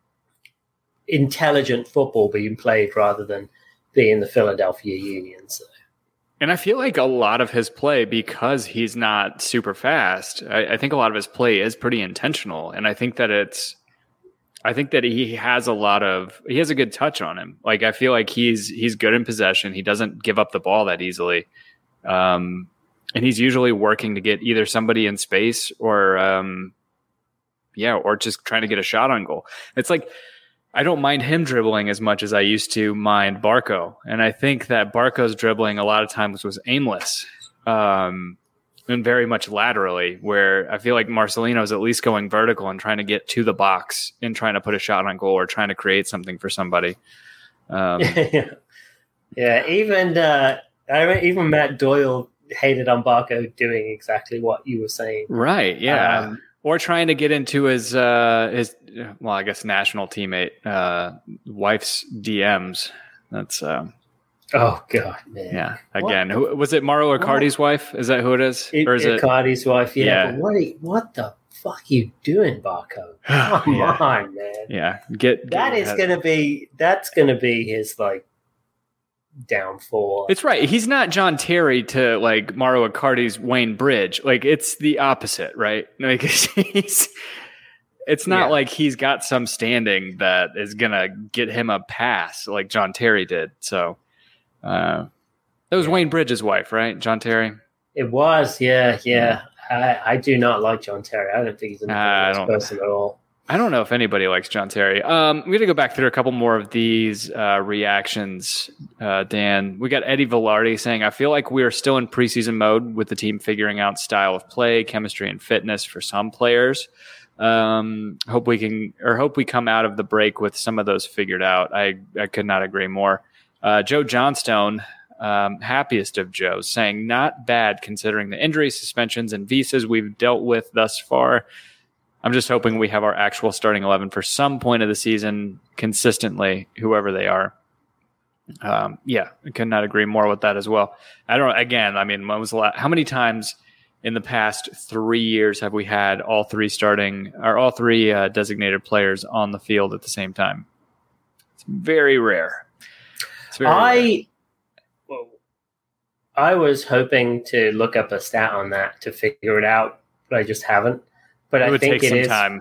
intelligent football being played rather than being the Philadelphia Union. So. And I feel like a lot of his play, because he's not super fast, I, I think a lot of his play is pretty intentional. And I think that it's, I think that he has a lot of, he has a good touch on him. Like, I feel like he's, he's good in possession. He doesn't give up the ball that easily. Um, and he's usually working to get either somebody in space or, um, yeah, or just trying to get a shot on goal. It's like, I don't mind him dribbling as much as I used to mind Barco. And I think that Barco's dribbling a lot of times was aimless um, and very much laterally, where I feel like Marcelino's at least going vertical and trying to get to the box and trying to put a shot on goal or trying to create something for somebody. Um, yeah. yeah, even uh, I mean, even Matt Doyle hated on Barco doing exactly what you were saying. Right, yeah. Um, Or trying to get into his, uh, his well, I guess national teammate, uh, wife's D Ms. That's, um, oh, God, man. Yeah, again. Who, was it Mauro Icardi's what? wife? Is that who it is? It, or is Icardi's it? wife, yeah. yeah. But what, are you, what the fuck are you doing, Barco? Come yeah. on, man. Yeah. Get, that get is going to be, that's going to be his, like, downfall. It's right. He's not John Terry to like Mauro Icardi's Wayne Bridge. Like, it's the opposite, right? Like, he's, it's not yeah. like he's got some standing that is gonna get him a pass like John Terry did. So uh that was yeah. Wayne Bridge's wife, right? John Terry. It was, yeah, yeah. I, I do not like John Terry. I don't think he's a I nice don't- person at all. I don't know if anybody likes John Terry. Um, I'm going to go back through a couple more of these uh, reactions, uh, Dan. We got Eddie Velarde saying, I feel like we are still in preseason mode with the team figuring out style of play, chemistry, and fitness for some players. Um, hope we can, or hope we come out of the break with some of those figured out. I, I could not agree more. Uh, Joe Johnstone, um, happiest of Joes, saying, not bad considering the injuries, suspensions, and visas we've dealt with thus far. I'm just hoping we have our actual starting eleven for some point of the season consistently, whoever they are. Um, yeah, I could not agree more with that as well. I don't. Again, I mean, when was the last, how many times in the past three years have we had all three starting or all three uh, designated players on the field at the same time? It's very rare. It's very I rare. well, I was hoping to look up a stat on that to figure it out, but I just haven't. But It I would think take it some is time.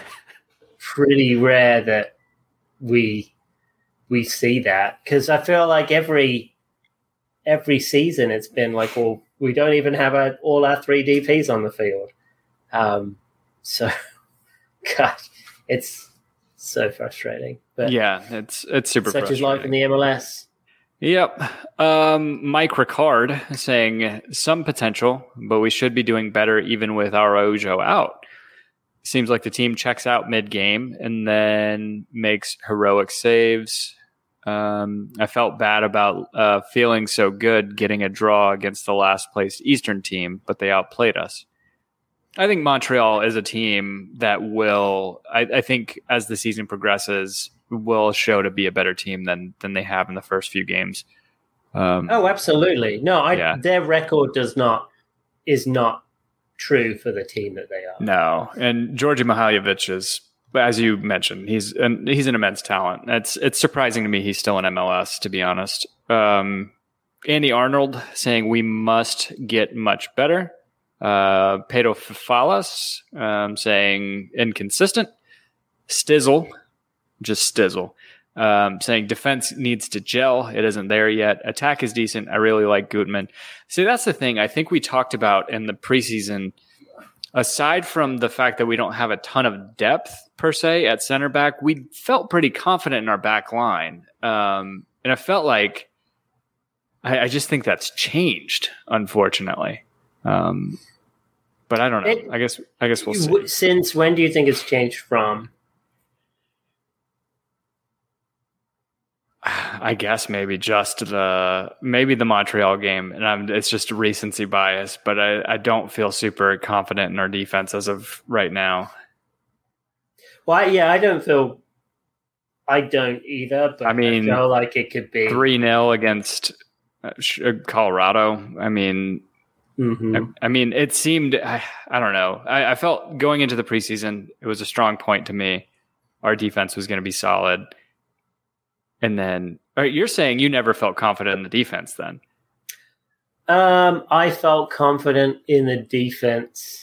pretty rare that we we see that, because I feel like every every season it's been like, well, we don't even have our, all our three D Ps on the field. Um, so, God, it's so frustrating. But Yeah, it's it's super such is frustrating. life in the M L S. Yep. Um, Mike Ricard saying some potential, but we should be doing better even with Araujo out. Seems like the team checks out mid-game and then makes heroic saves. Um, I felt bad about uh, feeling so good getting a draw against the last place Eastern team, but they outplayed us. I think Montreal is a team that will, I, I think as the season progresses, will show to be a better team than than they have in the first few games. Um, Oh, absolutely. No, I, Yeah. their record does not is not true for the team that they are. No, and Georgi Mihaljevic is, as you mentioned, he's an, he's an immense talent. It's it's surprising to me he's still in M L S, to be honest. Um, Andy Arnold saying we must get much better. Uh, Pedro Falas um, saying inconsistent. Stizzle, just Stizzle, um, saying defense needs to gel. It isn't there yet. Attack is decent. I really like Gutman. See, that's the thing. I think we talked about in the preseason, aside from the fact that we don't have a ton of depth per se at center back, we felt pretty confident in our back line. Um, and I felt like, I, I just think that's changed, unfortunately. Um, but I don't know. It- I guess, I guess we'll see. W- Since when do you think it's changed from? I guess maybe just the maybe the Montreal game, and I'm, it's just recency bias. But I, I don't feel super confident in our defense as of right now. Well, I- yeah, I don't feel. I don't either, but I mean, I feel like it could be. Three nil against uh, sh- uh, Colorado. I mean, Mhm. I, I mean, it seemed. I, I don't know. I, I felt going into the preseason, it was a strong point to me. Our defense was going to be solid, and then or you're saying you never felt confident in the defense, then? Um, I felt confident in the defense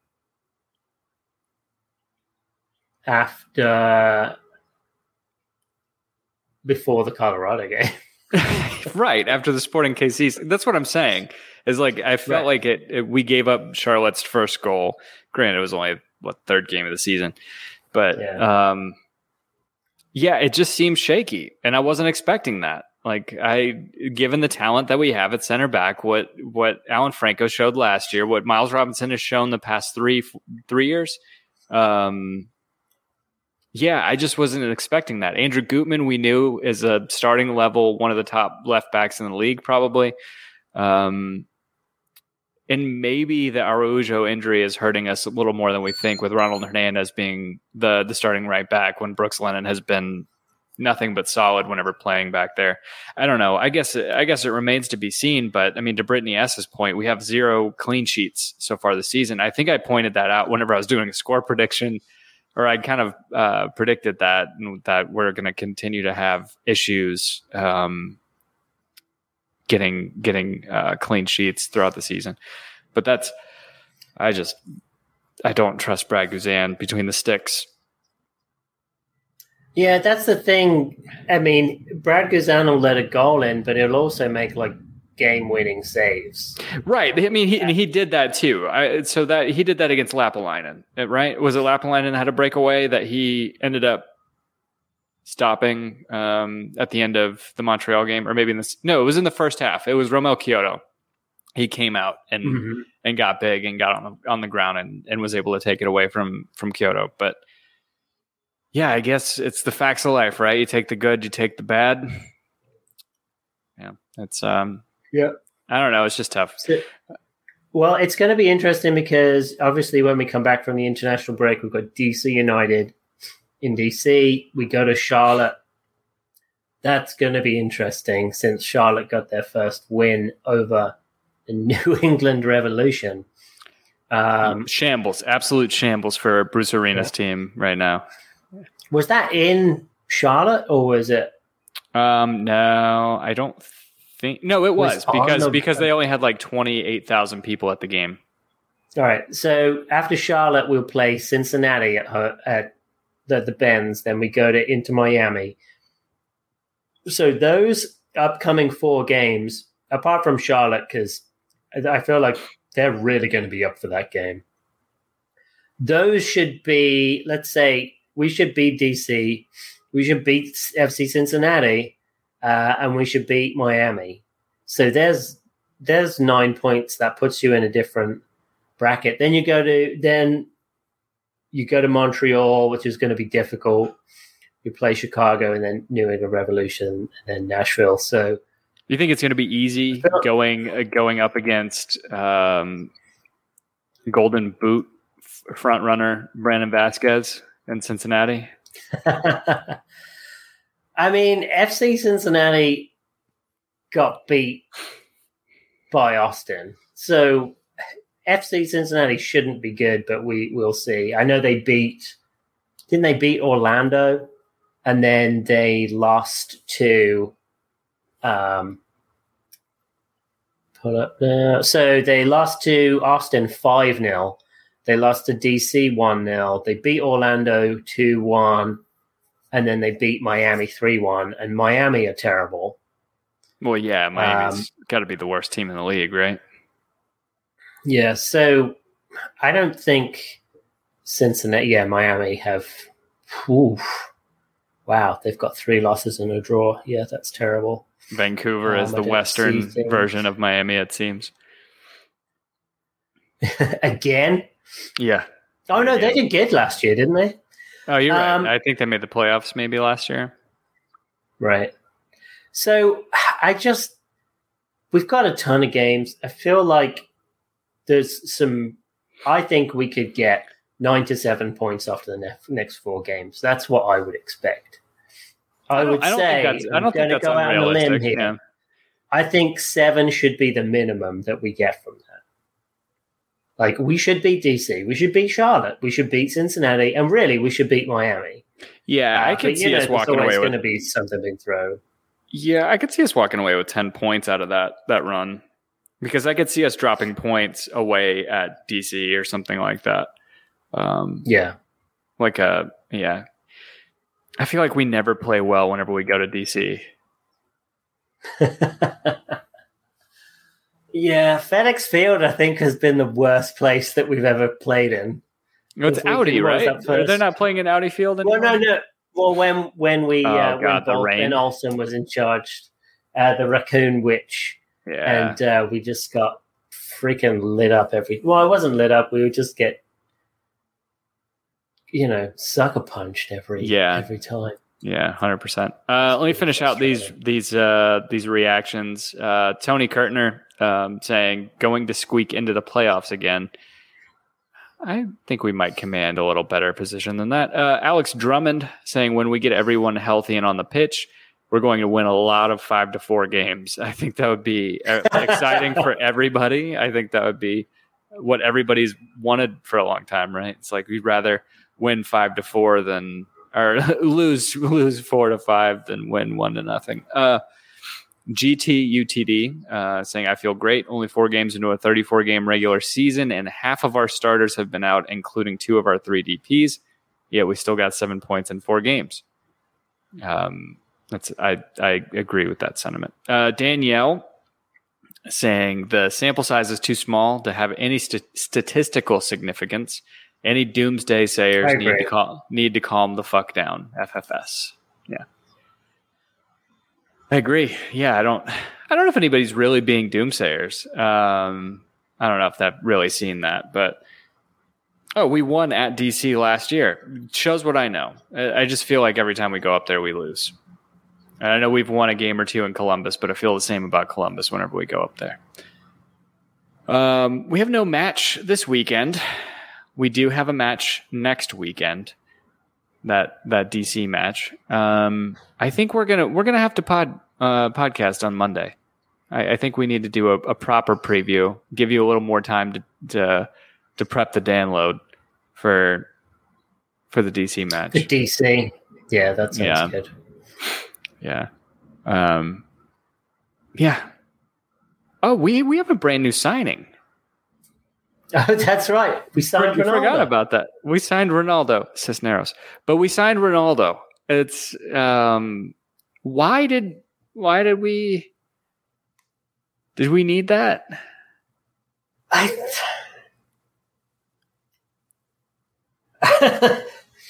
after before the Colorado game. Right after the Sporting K C. That's what I'm saying. Is like I felt Right. like it, it. We gave up Charlotte's first goal. Granted, it was only what third game of the season, but Yeah. um, yeah, it just seemed shaky, and I wasn't expecting that. Like I, given the talent that we have at center back, what what Alan Franco showed last year, what Miles Robinson has shown the past three three years. Um, Yeah, I just wasn't expecting that. Andrew Gutman, we knew is a starting level, one of the top left backs in the league, probably. Um, and maybe the Araujo injury is hurting us a little more than we think, with Ronald Hernandez being the the starting right back when Brooks Lennon has been nothing but solid whenever playing back there. I don't know. I guess I guess it remains to be seen. But I mean, to Brittany S's point, we have zero clean sheets so far this season. I think I pointed that out whenever I was doing a score prediction. Or I kind of uh, predicted that that we're going to continue to have issues um, getting getting uh, clean sheets throughout the season. But that's I just I don't trust Brad Guzan between the sticks. Yeah, that's the thing. I mean, Brad Guzan will let a goal in, but he'll also make like game-winning saves. Right. I mean, he and he did that too. I, so that he did that against Lapalainen, right? Was it Lapalainen that had a breakaway that he ended up stopping um, at the end of the Montreal game, or maybe in this? No, it was in the first half. It was Romel Kyoto. He came out and mm-hmm. and got big and got on the on the ground and, and was able to take it away from from Kyoto. But yeah, I guess it's the facts of life, right? You take the good, you take the bad. Yeah, it's um, yeah. I don't know. It's just tough. So, well, it's going to be interesting because obviously when we come back from the international break, we've got D C United in D C. We go to Charlotte. That's going to be interesting since Charlotte got their first win over the New England Revolution. Um, shambles, absolute shambles for Bruce Arena's yeah. team right now. Was that in Charlotte or was it? Um, no, I don't think. No, it was, was because the, because they only had like twenty-eight thousand people at the game. All right. So after Charlotte, we'll play Cincinnati at her, at the, the Benz. Then we go to into Miami. So those upcoming four games, apart from Charlotte, because I feel like they're really going to be up for that game. Those should be, let's say, we should beat D C, we should beat F C Cincinnati, uh, and we should beat Miami. So there's there's nine points that puts you in a different bracket. Then you go to then you go to Montreal, which is going to be difficult. You play Chicago and then New England Revolution and then Nashville. So. You think it's going to be easy going uh, going up against um, Golden Boot front runner Brandon Vasquez in Cincinnati? I mean, F C Cincinnati got beat by Austin, so F C Cincinnati shouldn't be good, but we will see. I know they beat, didn't they beat Orlando, and then they lost to. Um, pull up now. So they lost to Austin five nil. They lost to D C one nil. They beat Orlando two one. And then they beat Miami three one. And Miami are terrible. Well, yeah, Miami's um, got to be the worst team in the league, right? Yeah, so I don't think Cincinnati, yeah, Miami have, oof, wow, they've got three losses and a draw. Yeah, that's terrible. Vancouver um, is the Western version of Miami, it seems. Again? Yeah. Oh, no, they did good last year, didn't they? Oh, you're um, right. I think they made the playoffs maybe last year. Right. So I just, we've got a ton of games. I feel like there's some, I think we could get nine to seven points after the ne- next four games. That's what I would expect. I, I would I don't say, think that's, I don't think that's go unrealistic. Out on a limb here. Yeah. I think seven should be the minimum that we get from that. Like, we should beat D C, we should beat Charlotte, we should beat Cincinnati, and really, we should beat Miami. Yeah, uh, I could but, see know, us walking away with. There's going to be something being thrown. Yeah, I could see us walking away with ten points out of that that run, because I could see us dropping points away at D C or something like that. Um, yeah, like a yeah. I feel like we never play well whenever we go to D C. Yeah, FedEx Field, I think, has been the worst place that we've ever played in. No, it's Audi, right? They're not playing in Audi Field anymore? Well, no, no. Well, when when we oh, uh, God, when Ben Olsen was in charge, uh, the Raccoon Witch, yeah. and uh, we just got freaking lit up every. Well, it wasn't lit up. We would just get, you know, sucker punched every yeah. every time. Yeah, one hundred percent. Uh, let me finish out these these uh, these reactions. Uh, Tony Kurtner um, saying, going to squeak into the playoffs again. I think we might command a little better position than that. Uh, Alex Drummond saying, when we get everyone healthy and on the pitch, we're going to win a lot of five to four games. I think that would be exciting for everybody. I think that would be what everybody's wanted for a long time, right? It's like we'd rather win five to four than or lose lose four to five than win one to nothing. Uh, G T U T D uh, saying, I feel great. Only four games into a thirty-four game regular season, and half of our starters have been out, including two of our three D Ps. Yet we still got seven points in four games. Um, that's I I agree with that sentiment. Uh, Danielle saying the sample size is too small to have any st- statistical significance. Any doomsday sayers I need to agree. cal- need to calm the fuck down. F F S. Yeah, I agree. Yeah, I don't. I don't know if anybody's really being doomsayers. Um, I don't know if I've really seen that, but oh, we won at D C last year. Shows what I know. I, I just feel like every time we go up there, we lose. And I know we've won a game or two in Columbus, but I feel the same about Columbus whenever we go up there. Um, we have no match this weekend. We do have a match next weekend. That that D C match. Um, I think we're gonna we're gonna have to pod uh, podcast on Monday. I, I think we need to do a, a proper preview. Give you a little more time to to, to prep the download for for the D C match. The D C. Yeah, that sounds Yeah. good. Yeah. Um, yeah. Oh, we, we have a brand new signing. Oh, that's right. We signed We Ronaldo. forgot about that. We signed Ronaldo, Cisneros. But we signed Ronaldo. It's um why did why did we did we need that? I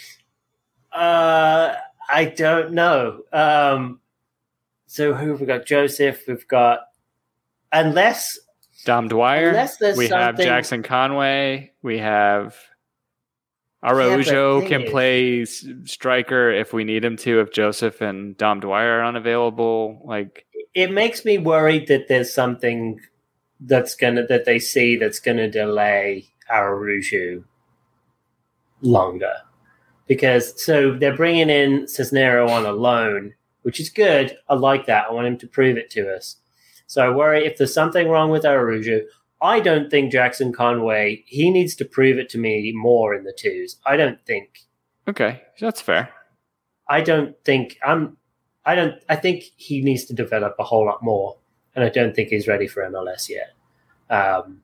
uh, I don't know. Um, so who have we got? Joseph. We've got unless Dom Dwyer. Unless there's we have something- Jackson Conway. We have Araujo thing can is- play s- striker if we need him to. If Joseph and Dom Dwyer are unavailable, like it makes me worried that there's something that's gonna that they see that's gonna delay Araujo longer. Because so they're bringing in Cisnero on a loan, which is good. I like that. I want him to prove it to us. So I worry if there's something wrong with Araujo. I don't think Jackson Conway, he needs to prove it to me more in the twos. I don't think, okay, that's fair. I don't think, I'm, I don't, I think he needs to develop a whole lot more. And I don't think he's ready for M L S yet. Um,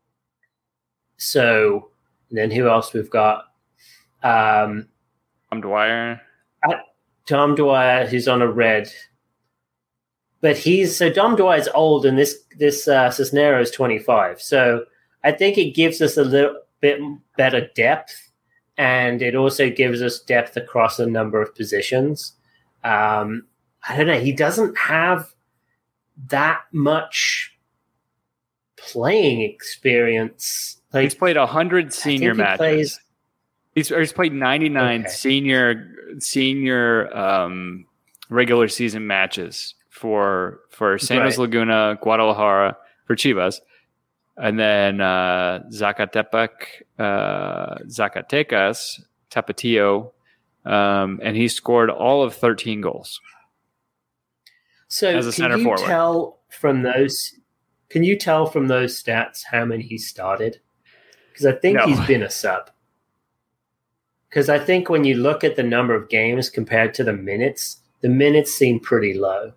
so then who else we've got? Um, Dom Dwyer. Dom Dwyer, who's on a red. But he's so Dom Dwyer's old, and this this uh, Cisnero is twenty-five. So I think it gives us a little bit better depth, and it also gives us depth across a number of positions. Um, I don't know. He doesn't have that much playing experience. Like He's played one hundred senior he matches. plays- He's, or he's played ninety-nine Okay. senior senior um, regular season matches for for Santos Right. Laguna, Guadalajara, for Chivas, and then uh, Zacatepec, uh, Zacatecas, Tapatio, um, and he scored all of thirteen goals. So as a can center you forward. tell from those? Can you tell from those stats how many he started? Because I think No. he's been a sub. Because I think when you look at the number of games compared to the minutes, the minutes seem pretty low.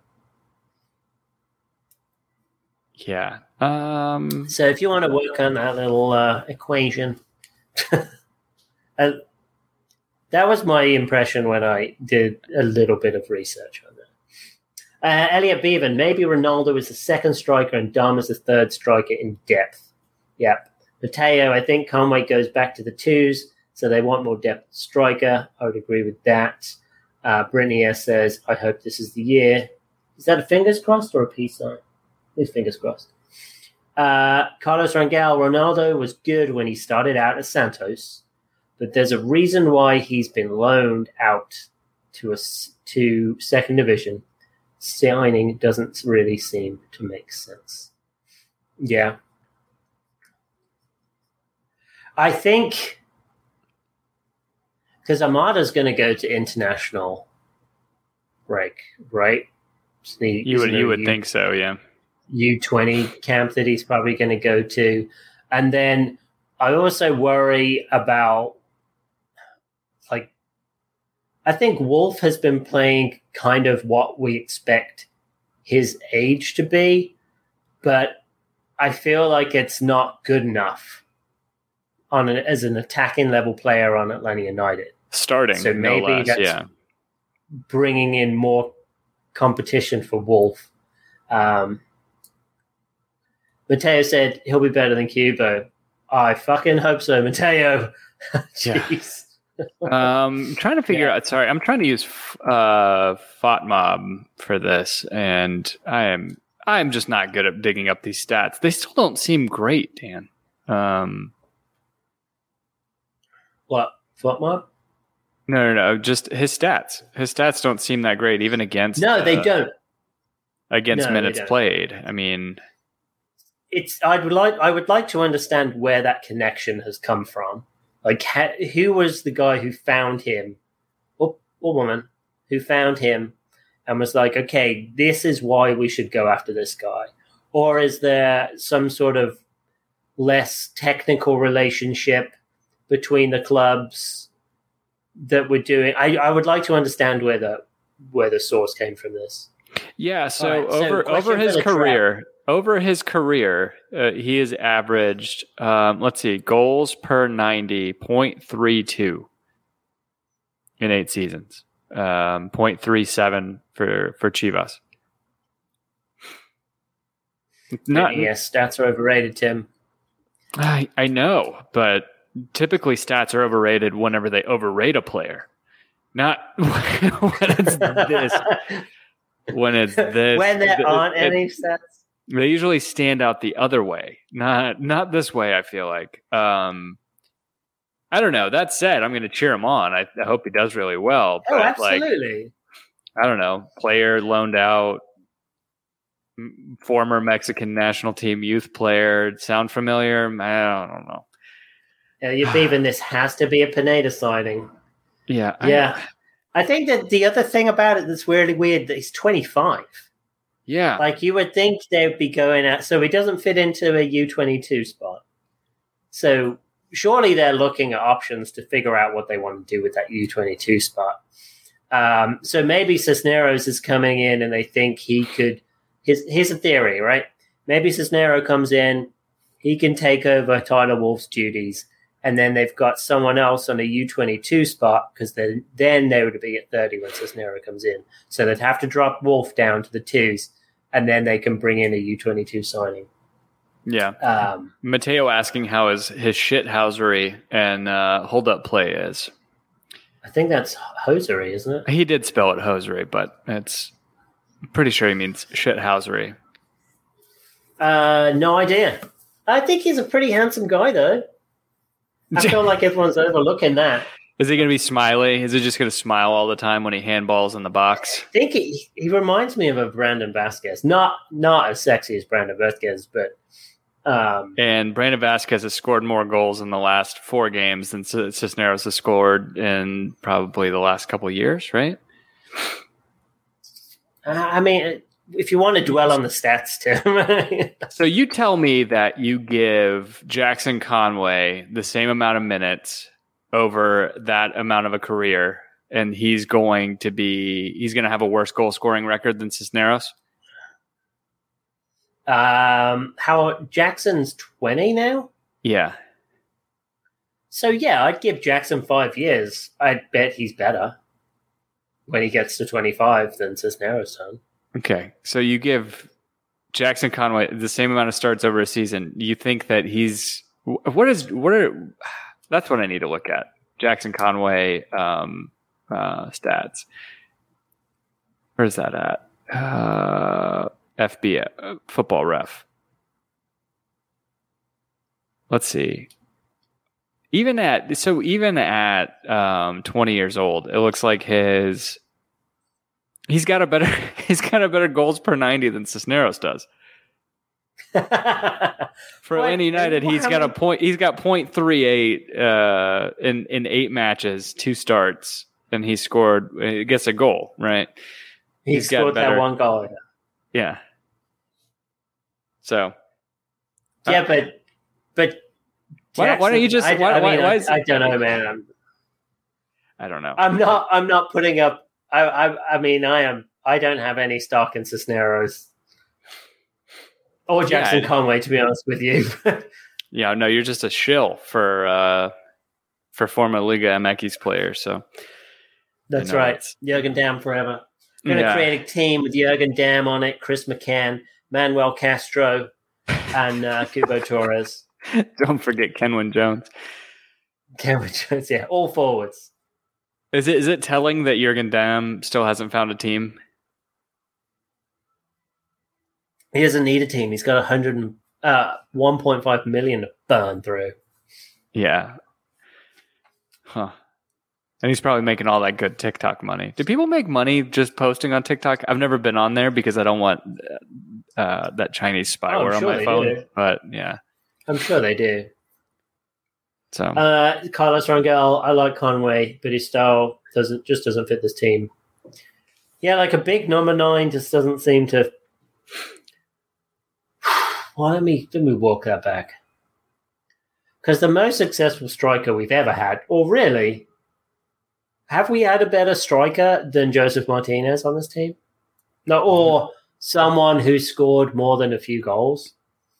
Yeah. Um, So if you want to work on that little uh, equation, uh, that was my impression when I did a little bit of research on that. Uh, Elliot Beavan, maybe Ronaldo is the second striker and Dom is the third striker in depth. Yep. Mateo, I think Conway goes back to the twos, so they want more depth striker. I would agree with that. Uh, Brittany S says, I hope this is the year. Is that a fingers crossed or a peace sign? It's fingers crossed. Uh, Carlos Rangel, Ronaldo was good when he started out at Santos, but there's a reason why he's been loaned out to a, to second division. Signing doesn't really seem to make sense. Yeah. I think because Amada's going to go to international break, right? Isn't he- you would isn't you it would U- think so, yeah. U twenty camp that he's probably going to go to. And then I also worry about, like, I think Wolf has been playing kind of what we expect his age to be, but I feel like it's not good enough on an, as an attacking level player on Atlanta United. Starting, So no maybe less, that's- yeah. Bringing in more competition for Wolf. Um, Mateo said he'll be better than Cubo. I fucking hope so, Mateo. Jeez. Um, I'm trying to figure Yeah. out. Sorry, I'm trying to use uh, FOTMob for this, and I am I'm just not good at digging up these stats. They still don't seem great, Dan. Um, What? FOTMob? no, no, no. Just his stats. His stats don't seem that great, even against. No, they uh, don't. Against No, they minutes don't. played. I mean, It's. I'd like. I would like to understand where that connection has come from. Like, ha, who was the guy who found him, or, or woman who found him, and was like, okay, this is why we should go after this guy, or is there some sort of less technical relationship between the clubs that we're doing? I, I would like to understand where the where the source came from this. yeah. So All right, so over question over for his the trap. career, over his career, uh, he has averaged. Um, let's see, goals per ninety point three two in eight seasons. Um, point three seven for for Chivas. Not, Yes, stats are overrated, Tim. I I know, but typically stats are overrated whenever they overrate a player. Not when it's this. When it's this. when there th- aren't it- any stats. They usually stand out the other way, not not this way. I feel like. Um, I don't know. That said, I'm going to cheer him on. I, I hope he does really well. Oh, But like, absolutely. I don't know, player loaned out, m- former Mexican national team youth player. Sound familiar? I don't know. Yeah, you're beaving this has to be a Pineda signing. Yeah, I- Yeah. I think that the other thing about it that's really weird that he's twenty-five. yeah. Like, you would think they would be going out, so he doesn't fit into a U twenty-two spot. So surely they're looking at options to figure out what they want to do with that U twenty-two spot. Um, so maybe Cisneros is coming in and they think he could. His, here's a theory, right? Maybe Cisneros comes in, he can take over Tyler Wolf's duties, and then they've got someone else on a U twenty-two spot because then then they would be at thirty when Cisneros comes in. So they'd have to drop Wolf down to the twos, and then they can bring in a U twenty-two signing. Yeah. Um, Mateo asking how his his shithousery and uh, hold up play is. I think that's hosiery, isn't it? He did spell it hosiery, but it's I'm pretty sure he means shithousery. Uh, no idea. I think he's a pretty handsome guy, though. I feel like everyone's overlooking that. Is he going to be smiley? Is he just going to smile all the time when he handballs in the box? I think he, he reminds me of a Brandon Vasquez. Not not as sexy as Brandon Vasquez, but um, And Brandon Vasquez has scored more goals in the last four games than Cis- Cisneros has scored in probably the last couple of years, right? I mean, if you want to dwell on the stats, Tim. So you tell me that you give Jackson Conway the same amount of minutes over that amount of a career, and he's going to be he's going to have a worse goal scoring record than Cisneros. um, how Jackson's twenty now? Yeah, So yeah, I'd give Jackson five years. I'd bet he's better when he gets to twenty-five than Cisneros done. okay. So you give Jackson Conway the same amount of starts over a season. You think that he's what is what are that's what I need to look at. Jackson Conway um, uh, stats. Where's that at? Uh, F B, uh, Football Ref. Let's see. Even at so even at um, twenty years old, it looks like his he's got a better he's got a better goals per ninety than Cisneros does. For What? Atlanta United, he's How got a many- point. He's got point three eight uh, in in eight matches, two starts, and he scored. He gets a goal, right? he he's got scored that better- one goal. Yeah. So Yeah, but but Why don't- why don't you Jackson- just- I, why- I why- mean, why I, is- I don't know, man. I'm, I don't know. I'm not. I'm not putting up. I, I. I mean, I am. I don't have any stock in Cisneros or Jackson Yeah. Conway, to be honest with you. Yeah, no, you're just a shill for uh, for former Liga M X players. So That's I know right. it's- Jurgen Damm forever. Going to Yeah. create a team with Jurgen Damm on it, Chris McCann, Manuel Castro, and uh, Kubo Torres. Don't forget Kenwin Jones. Cameron Jones, yeah, all forwards. Is it is it telling that Jurgen Damm still hasn't found a team? He doesn't need a team. He's got one hundred, uh, one point five million to burn through. Yeah. Huh. And he's probably making all that good TikTok money. Do people make money just posting on TikTok? I've never been on there because I don't want uh, that Chinese spyware Oh, on sure my they phone. do. But yeah. I'm sure they do. So Uh, Carlos Rangel, I like Conway, but his style doesn't just doesn't fit this team. Yeah, like a big number nine just doesn't seem to. Well, let me let me walk that back. Because the most successful striker we've ever had, or really, have we had a better striker than Joseph Martinez on this team? No, or someone who scored more than a few goals?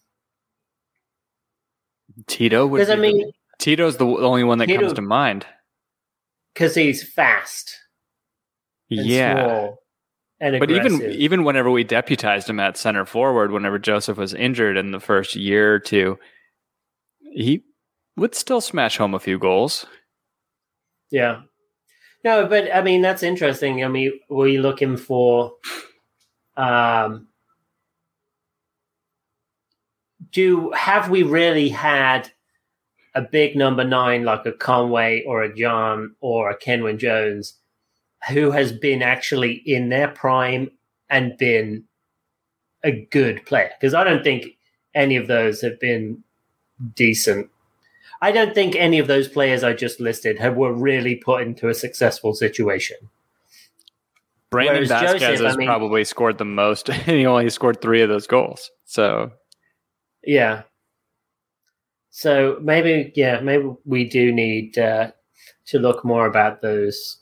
Tito would Because I be mean, the, Tito's the only one that Tito- comes to mind. because he's fast and Yeah. small and But aggressive. even even whenever we deputized him at center forward, whenever Joseph was injured in the first year or two, he would still smash home a few goals. Yeah. No, but I mean that's interesting. I mean, were you looking for um do have we really had a big number nine like a Conway or a John or a Kenwin Jones who has been actually in their prime and been a good player? Because I don't think any of those have been decent. I don't think any of those players I just listed have were really put into a successful situation. Brandon Whereas Vasquez Joseph, has I mean- probably scored the most, and he only scored three of those goals. So Yeah. So maybe, yeah, maybe we do need uh, to look more about those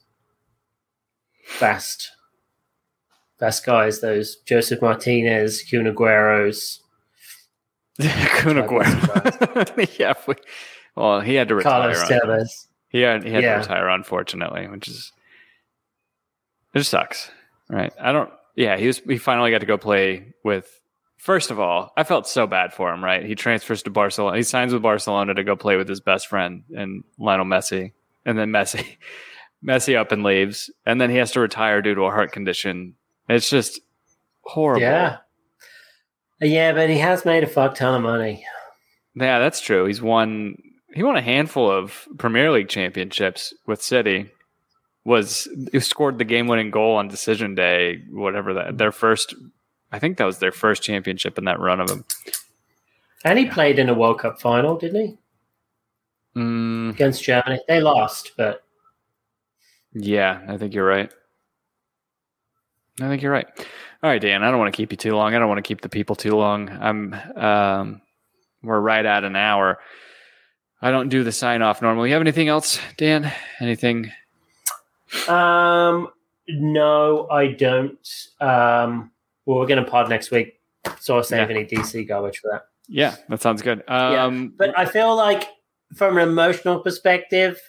fast, fast guys, those Joseph Martinez, Kun Agueros, Kun Aguero. yeah, we, well, he had to retire. Carlos on- Tevez. He had he had Yeah. to retire, unfortunately, which is it just sucks, right? I don't. Yeah, he was. He finally got to go play with. First of all, I felt so bad for him. Right, he transfers to Barcelona. He signs with Barcelona to go play with his best friend and Lionel Messi, and then Messi, Messi up and leaves, and then he has to retire due to a heart condition. It's just horrible. Yeah. Yeah, but he has made a fuck ton of money. Yeah, that's true. He's won. He won a handful of Premier League championships with City. Was he scored the game-winning goal on decision day? Whatever that their first. I think that was their first championship in that run of them. And he played in a World Cup final, didn't he? Mm, Against Germany. They lost, but yeah, I think you're right. I think you're right. All right, Dan. I don't want to keep you too long. I don't want to keep the people too long. I'm. Um, we're right at an hour. I don't do the sign off normally. You have anything else, Dan? Anything? Um, no, I don't. Um, well, we're going to pod next week, so I'll save Yeah. any D C garbage for that. Yeah, that sounds good. Um, But I feel like, from an emotional perspective,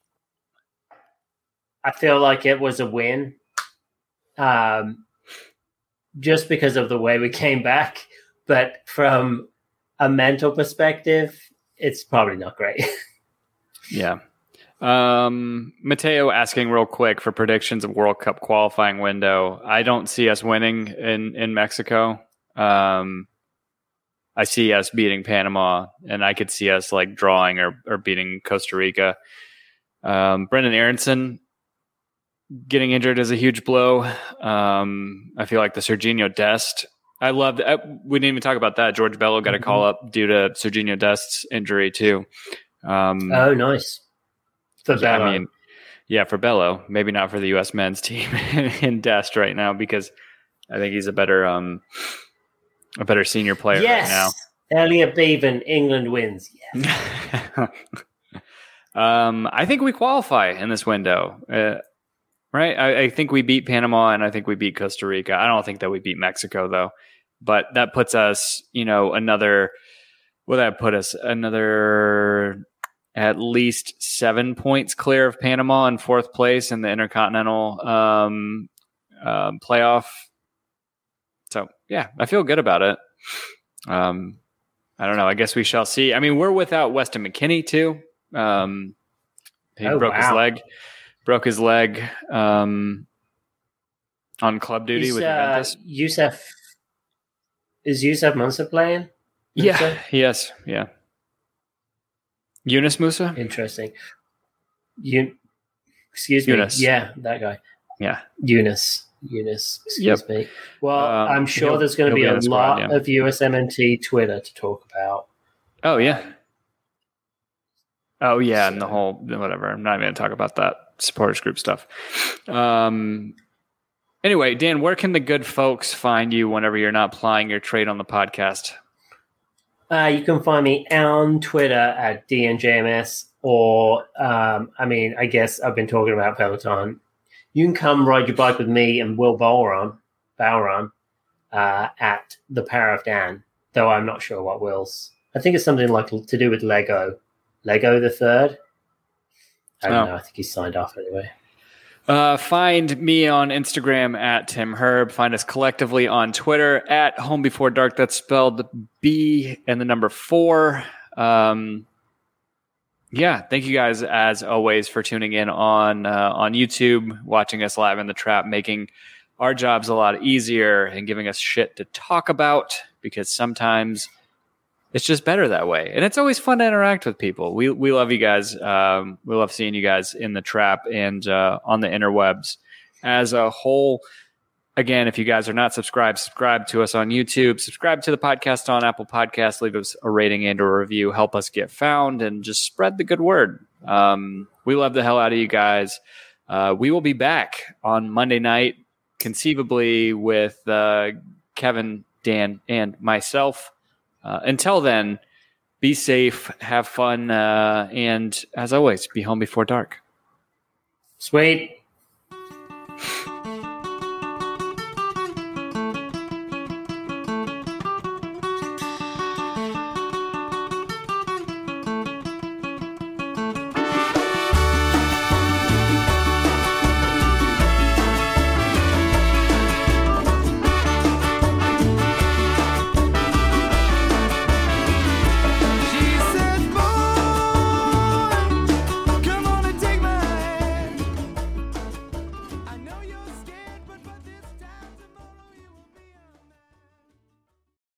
I feel like it was a win, um, just because of the way we came back. But from a mental perspective, it's probably not great. Yeah. Um, Mateo asking real quick for predictions of World Cup qualifying window. I don't see us winning in, in Mexico. Um, I see us beating Panama, and I could see us like drawing or, or beating Costa Rica. Um, Brendan Aronson getting injured is a huge blow. Um, I feel like the Serginho Dest. I loved. I, we didn't even talk about that. George Bello got a call up due to Serginho Dest's injury too. Um, Oh, nice. For yeah, Bello. I mean, yeah, for Bello, maybe not for the U S men's team in Dest right now because I think he's a better, um, a better senior player yes, right Elliot Bevan, England wins. Yes. now. um, I think we qualify in this window, uh, right? I, I think we beat Panama and I think we beat Costa Rica. I don't think that we beat Mexico though, but that puts us, you know, another. Will that put us another? At least seven points clear of Panama in fourth place in the Intercontinental um, um, playoff. So, yeah, I feel good about it. Um, I don't know. I guess we shall see. I mean, we're without Weston McKennie too. Um, he Oh, broke his wow. leg. Broke his leg um, on club duty Is, with uh, Juventus. Yusuf, is Yusuf Musa playing? Yeah. Musa? Yes. Yeah. Yunus Musa. Interesting. You, excuse me. Yunus. Yeah, that guy. Yeah. Eunice. Eunice. Excuse Yep. me. Well, Um, I'm sure he'll- there's going to he'll be be in a the squad, lot yeah. of U S M N T Twitter to talk about. Oh yeah. Oh yeah, and the So- whole whatever. I'm not even going to talk about that supporters group stuff. Um. Anyway, Dan, where can the good folks find you whenever you're not plying your trade on the podcast? Uh, you can find me on Twitter at D N J M S, or um, I mean, I guess I've been talking about Peloton. You can come ride your bike with me and Will Bowron, Bowron uh, at the Power of Dan. Though I'm not sure what Will's. I think it's something like to do with Lego, Lego the Third. I don't Oh. know. I think he's signed off anyway. Uh, find me on Instagram at Tim Herb. Find us collectively on Twitter at Home Before Dark. That's spelled B and the number four. Um, yeah, thank you guys as always for tuning in on uh, on YouTube, watching us live in the trap, making our jobs a lot easier and giving us shit to talk about because sometimes it's just better that way. And it's always fun to interact with people. We we love you guys. Um, we love seeing you guys in the trap and uh, on the interwebs as a whole. Again, if you guys are not subscribed, subscribe to us on YouTube, subscribe to the podcast on Apple Podcasts, leave us a rating and a review, help us get found, and just spread the good word. Um, we love the hell out of you guys. Uh, we will be back on Monday night, conceivably with uh, Kevin, Dan, and myself. Uh, until then, be safe, have fun, uh, and as always, be home before dark. Sweet.